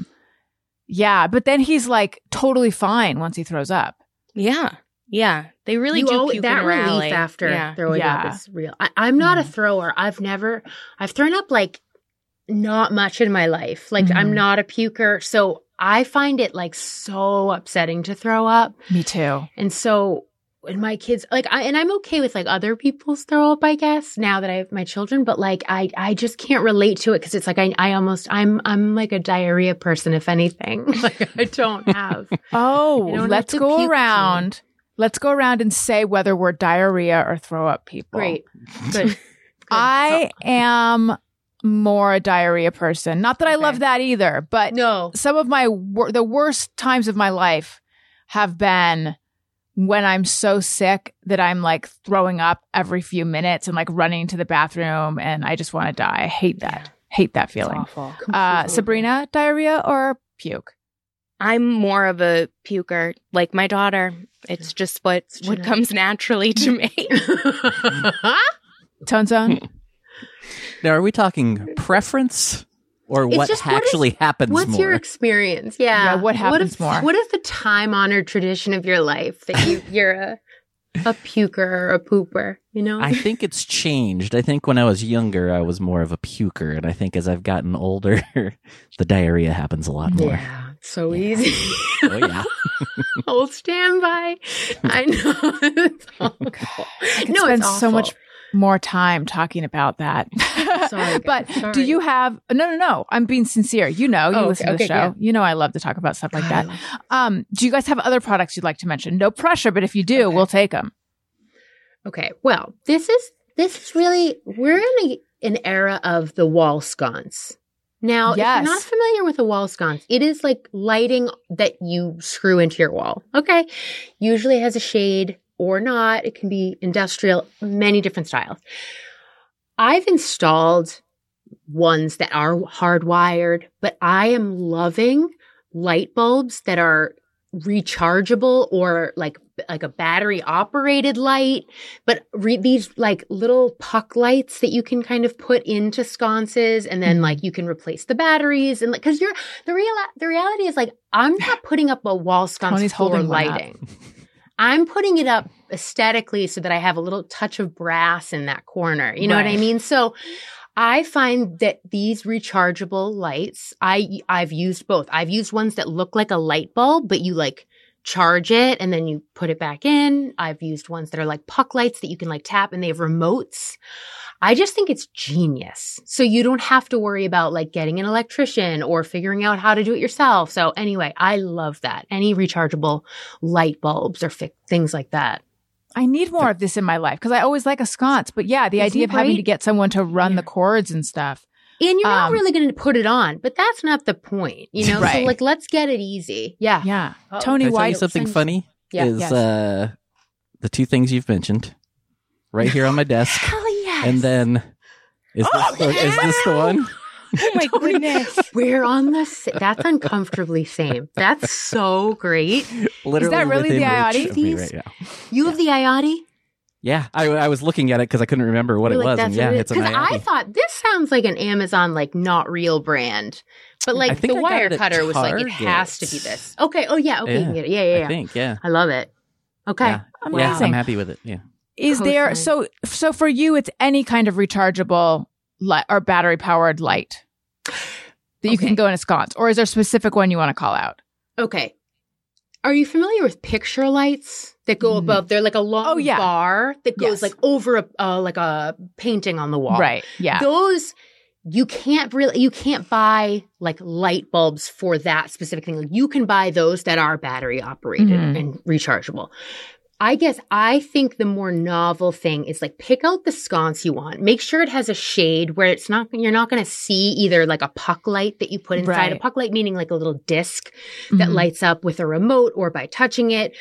but then he's like totally fine once he throws up. Yeah. Yeah. They really do puke that relief after throwing up is real. I'm not a thrower. I've thrown up like not much in my life. Like I'm not a puker. So I find it like so upsetting to throw up. Me too. And so when my kids I'm okay with like other people's throw up, I guess, now that I have my children, but like I just can't relate to it because it's like I'm like a diarrhea person, if anything. Like I don't have. Let's go around. Let's go around and say whether we're diarrhea or throw up people. Great. Good. I am more a diarrhea person. Not that I love that either, but some of the worst times of my life have been when I'm so sick that I'm like throwing up every few minutes and like running to the bathroom and I just want to die. I hate that. Hate that feeling. It's awful. Sabrina, diarrhea or puke? I'm more of a puker, like my daughter. It's just what comes naturally to me. Tone Zone? Now, are we talking preference or what actually happens more? What's your experience? Yeah. What happens more? What is the time-honored tradition of your life that you're a puker or a pooper, you know? I think it's changed. I think when I was younger, I was more of a puker. And I think as I've gotten older, the diarrhea happens a lot more. So easy. Oh yeah. Hold standby. I know. It's awful. I could spend so much more time talking about that. Sorry, but guys. Sorry. do you have no, I'm being sincere. You listen to the show. Yeah. You know I love to talk about stuff like that. Do you guys have other products you'd like to mention? No pressure, but if you do, we'll take them. Okay. Well, this is really, we're in an era of the wall sconce. Now, if you're not familiar with a wall sconce, it is like lighting that you screw into your wall. Okay. Usually it has a shade or not. It can be industrial, many different styles. I've installed ones that are hardwired, but I am loving light bulbs that are rechargeable or like a battery operated light, but these like little puck lights that you can kind of put into sconces, and then like you can replace the batteries, and like, cause the reality is like, I'm not putting up a wall sconce Tony's for holding lighting. I'm putting it up aesthetically so that I have a little touch of brass in that corner. You know what I mean? So I find that these rechargeable lights, I've used both. I've used ones that look like a light bulb, but you like charge it and then you put it back in. I've used ones that are like puck lights that you can like tap, and they have remotes. I just think it's genius. So you don't have to worry about like getting an electrician or figuring out how to do it yourself. So anyway, I love that. Any rechargeable light bulbs or things like that. I need more of this in my life because I always like a sconce. But yeah, the idea of having to get someone to run the cords and stuff. And you're not really going to put it on, but that's not the point, you know? So like, let's get it easy. Yeah. Yeah. Oh, Tony, Can I tell why you something funny? Yeah. Is the two things you've mentioned right here on my desk. Hell yes. And then is this the one? Oh my goodness. We're on the that's uncomfortably same. That's so great. Literally Is that really within the reach IoT? of me right now. You have the IoT? Yeah, I was looking at it because I couldn't remember what it was, and yeah, it's an Because I IoT. thought this sounds like an Amazon like not real brand, but I like think the I got wire it at cutter was like it Target. has to be this. Okay. Oh yeah. Okay. You can get it. Yeah. I think, yeah. I love it. Okay. Yeah. Yeah, Amazing. I'm happy with it. Yeah. Is there Coastline. so for you it's any kind of rechargeable light or battery powered light that you can go in a sconce, or is there a specific one you want to call out? Okay. Are you familiar with picture lights that go above? They're like a long bar that goes like over a painting on the wall. Right. Yeah. Those you can't buy like light bulbs for that specific thing. Like, you can buy those that are battery operated and rechargeable. I guess I think the more novel thing is like pick out the sconce you want. Make sure it has a shade where you're not going to see either like a puck light that you put inside. A puck light meaning like a little disc that lights up with a remote or by touching it.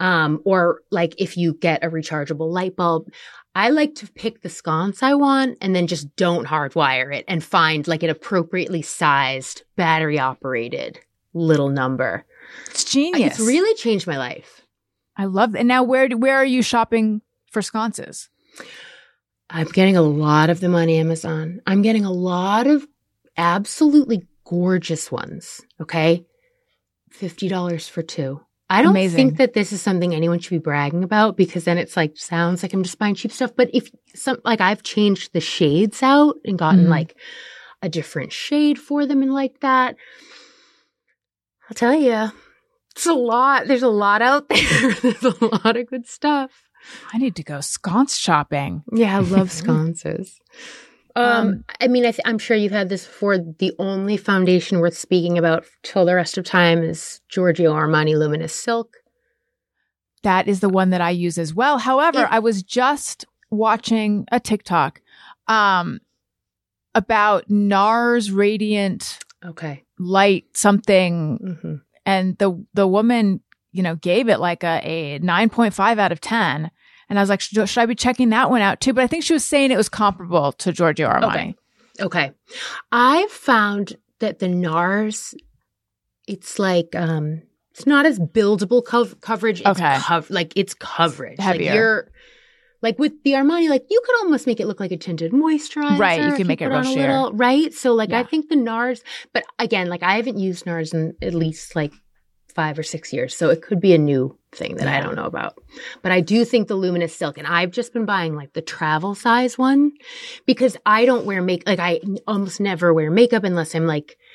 Or like if you get a rechargeable light bulb. I like to pick the sconce I want and then just don't hardwire it and find like an appropriately sized battery operated little number. It's genius. It's really changed my life. I love that. And now where are you shopping for sconces? I'm getting a lot of them on Amazon. I'm getting a lot of absolutely gorgeous ones. Okay. $50 for two. I don't think that this is something anyone should be bragging about, because then it's like, sounds like I'm just buying cheap stuff. But if I've changed the shades out and gotten like a different shade for them and like that, I'll tell you. It's a lot. There's a lot out there. There's a lot of good stuff. I need to go sconce shopping. Yeah, I love sconces. I mean, I'm sure you've had this before. The only foundation worth speaking about till the rest of time is Giorgio Armani Luminous Silk. That is the one that I use as well. However, I was just watching a TikTok about NARS Radiant Light something. And the woman, gave it like a 9.5 out of 10. And I was like, should I be checking that one out too? But I think she was saying it was comparable to Giorgio Armani. Okay. I've found that the NARS, it's like, it's not as buildable coverage. It's it's coverage. Heavier. Like with the Armani, like you could almost make it look like a tinted moisturizer. Right. You can make it real sheer. Right. So I think the NARS, but again, I haven't used NARS in at least 5 or 6 years. So it could be a new thing that I don't know about. But I do think the Luminous Silk, and I've just been buying the travel size one because I don't wear makeup. I almost never wear makeup unless I'm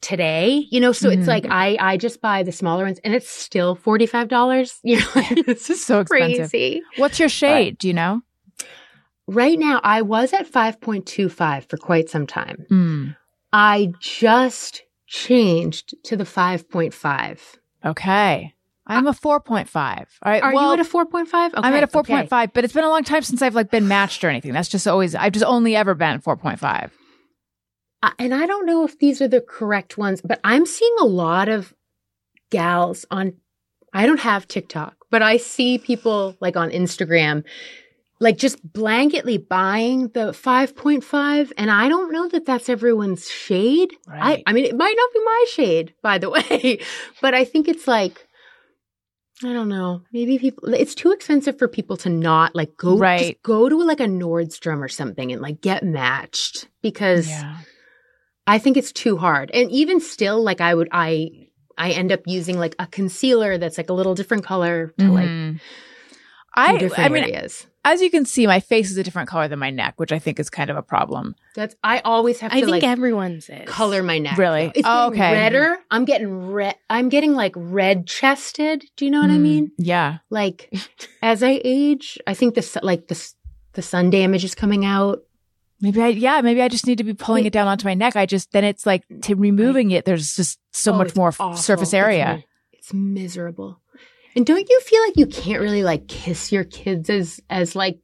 today, you know, so it's like I just buy the smaller ones and it's still $45. You know, it's just So expensive. crazy. What's your shade? Do you know? Right now, I was at 5.25 for quite some time. Mm. I just changed to the 5.5. Okay. I'm a 4.5. All right. Are you at a 4.5? Okay, I'm at a 4.5, okay. but it's been a long time since I've like been matched or anything. That's just always, I've just only ever been 4.5. And I don't know if these are the correct ones, but I'm seeing a lot of gals on, I don't have TikTok, but I see people like on Instagram, like just blanketly buying the 5.5. And I don't know that that's everyone's shade. Right. I mean, it might not be my shade, by the way, but I think it's like, I don't know. Maybe people, it's too expensive for people to not like go, just go to like a Nordstrom or something and like get matched because I think it's too hard. And even still, like I end up using like a concealer that's like a little different color to like different areas. As you can see, my face is a different color than my neck, which I think is kind of a problem. I always have to think like everyone's is. color my neck. Really? It's getting redder. I'm getting like red chested. Do you know what I mean? Yeah. Like as I age, I think the sun damage is coming out. Maybe I just need to be pulling it down onto my neck. Then it's like to removing it. There's just so much more surface area. It's miserable. And don't you feel like you can't really like kiss your kids as like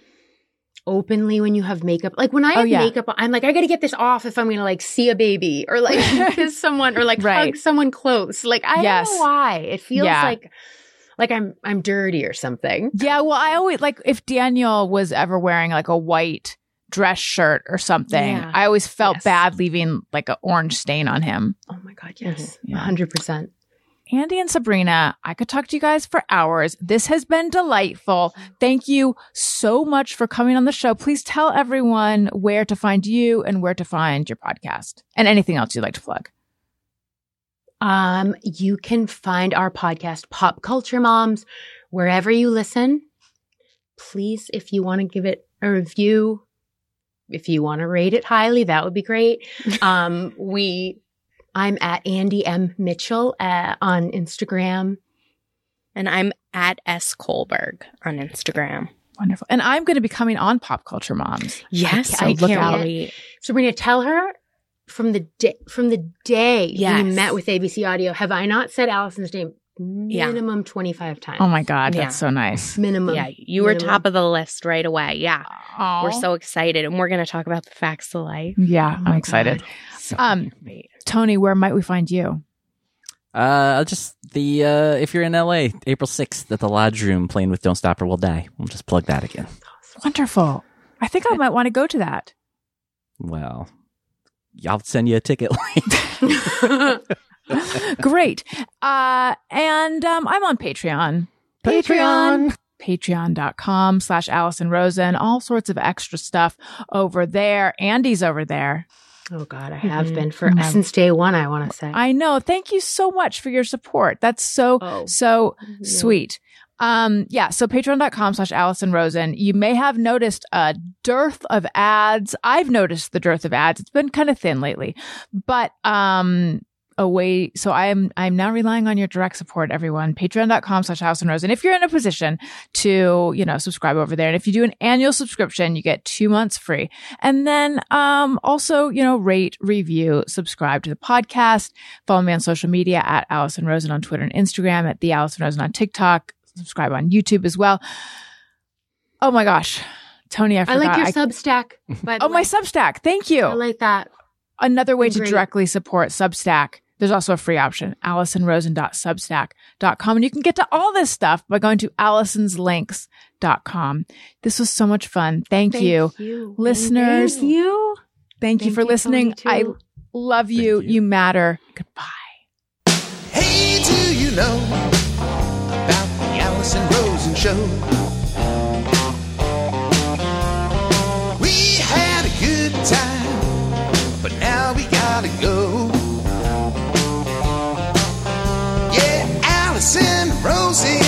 openly when you have makeup? Like when I have makeup, I'm like, I got to get this off if I'm going to like see a baby or like kiss someone or like hug someone close. Like I don't know why. It feels like I'm dirty or something. Yeah. Well, I always like if Daniel was ever wearing like a white dress shirt or something, I always felt bad leaving like an orange stain on him. Oh my God. Yes. 100%. Andy and Sabrina, I could talk to you guys for hours. This has been delightful. Thank you so much for coming on the show. Please tell everyone where to find you and where to find your podcast and anything else you'd like to plug. You can find our podcast, Pop Culture Moms, wherever you listen. Please, if you want to give it a review, if you want to rate it highly, that would be great. I'm at Andy M. Mitchell on Instagram. And I'm at S. Kohlberg on Instagram. Wonderful. And I'm going to be coming on Pop Culture Moms. Yes, I can't wait. Sabrina, tell her from the day you met with ABC Audio, have I not said Allison's name minimum 25 times? Oh my God, that's so nice. Minimum. Yeah, you were top of the list right away. Yeah. Aww. We're so excited. And we're going to talk about the facts of life. Yeah, I'm excited. Tony, where might we find you? If you're in LA, April 6th at the Lodge Room playing with Don't Stop or We'll Die. We'll just plug that again. Wonderful. I think I might want to go to that. Well, I'll send you a ticket link. Great. And I'm on Patreon. Patreon.com/Allison Rosen. All sorts of extra stuff over there. Andy's over there. Oh God, I have been since day one, I want to say. I know. Thank you so much for your support. That's so sweet. So patreon.com/Allison Rosen. You may have noticed a dearth of ads. I've noticed the dearth of ads. It's been kind of thin lately, but, so I'm now relying on your direct support, everyone. Patreon.com/Allison Rosen. If you're in a position to, subscribe over there. And if you do an annual subscription, you get 2 months free. And then, also, rate, review, subscribe to the podcast. Follow me on social media at Allison Rosen on Twitter and Instagram, at the Allison Rosen on TikTok. Subscribe on YouTube as well. Oh my gosh. Tony, I forgot. I like your Substack. By the way. My Substack. Thank you. I like that. Another way to directly support Substack. There's also a free option, AllisonRosen.substack.com. And you can get to all this stuff by going to Allison'sLinks.com. This was so much fun. Thank you. Listeners. Thank you for listening. I love you. You matter. Goodbye. Hey, do you know about the Allison Rosen Show? We had a good time, but now we gotta go. Yeah, Allison Rosen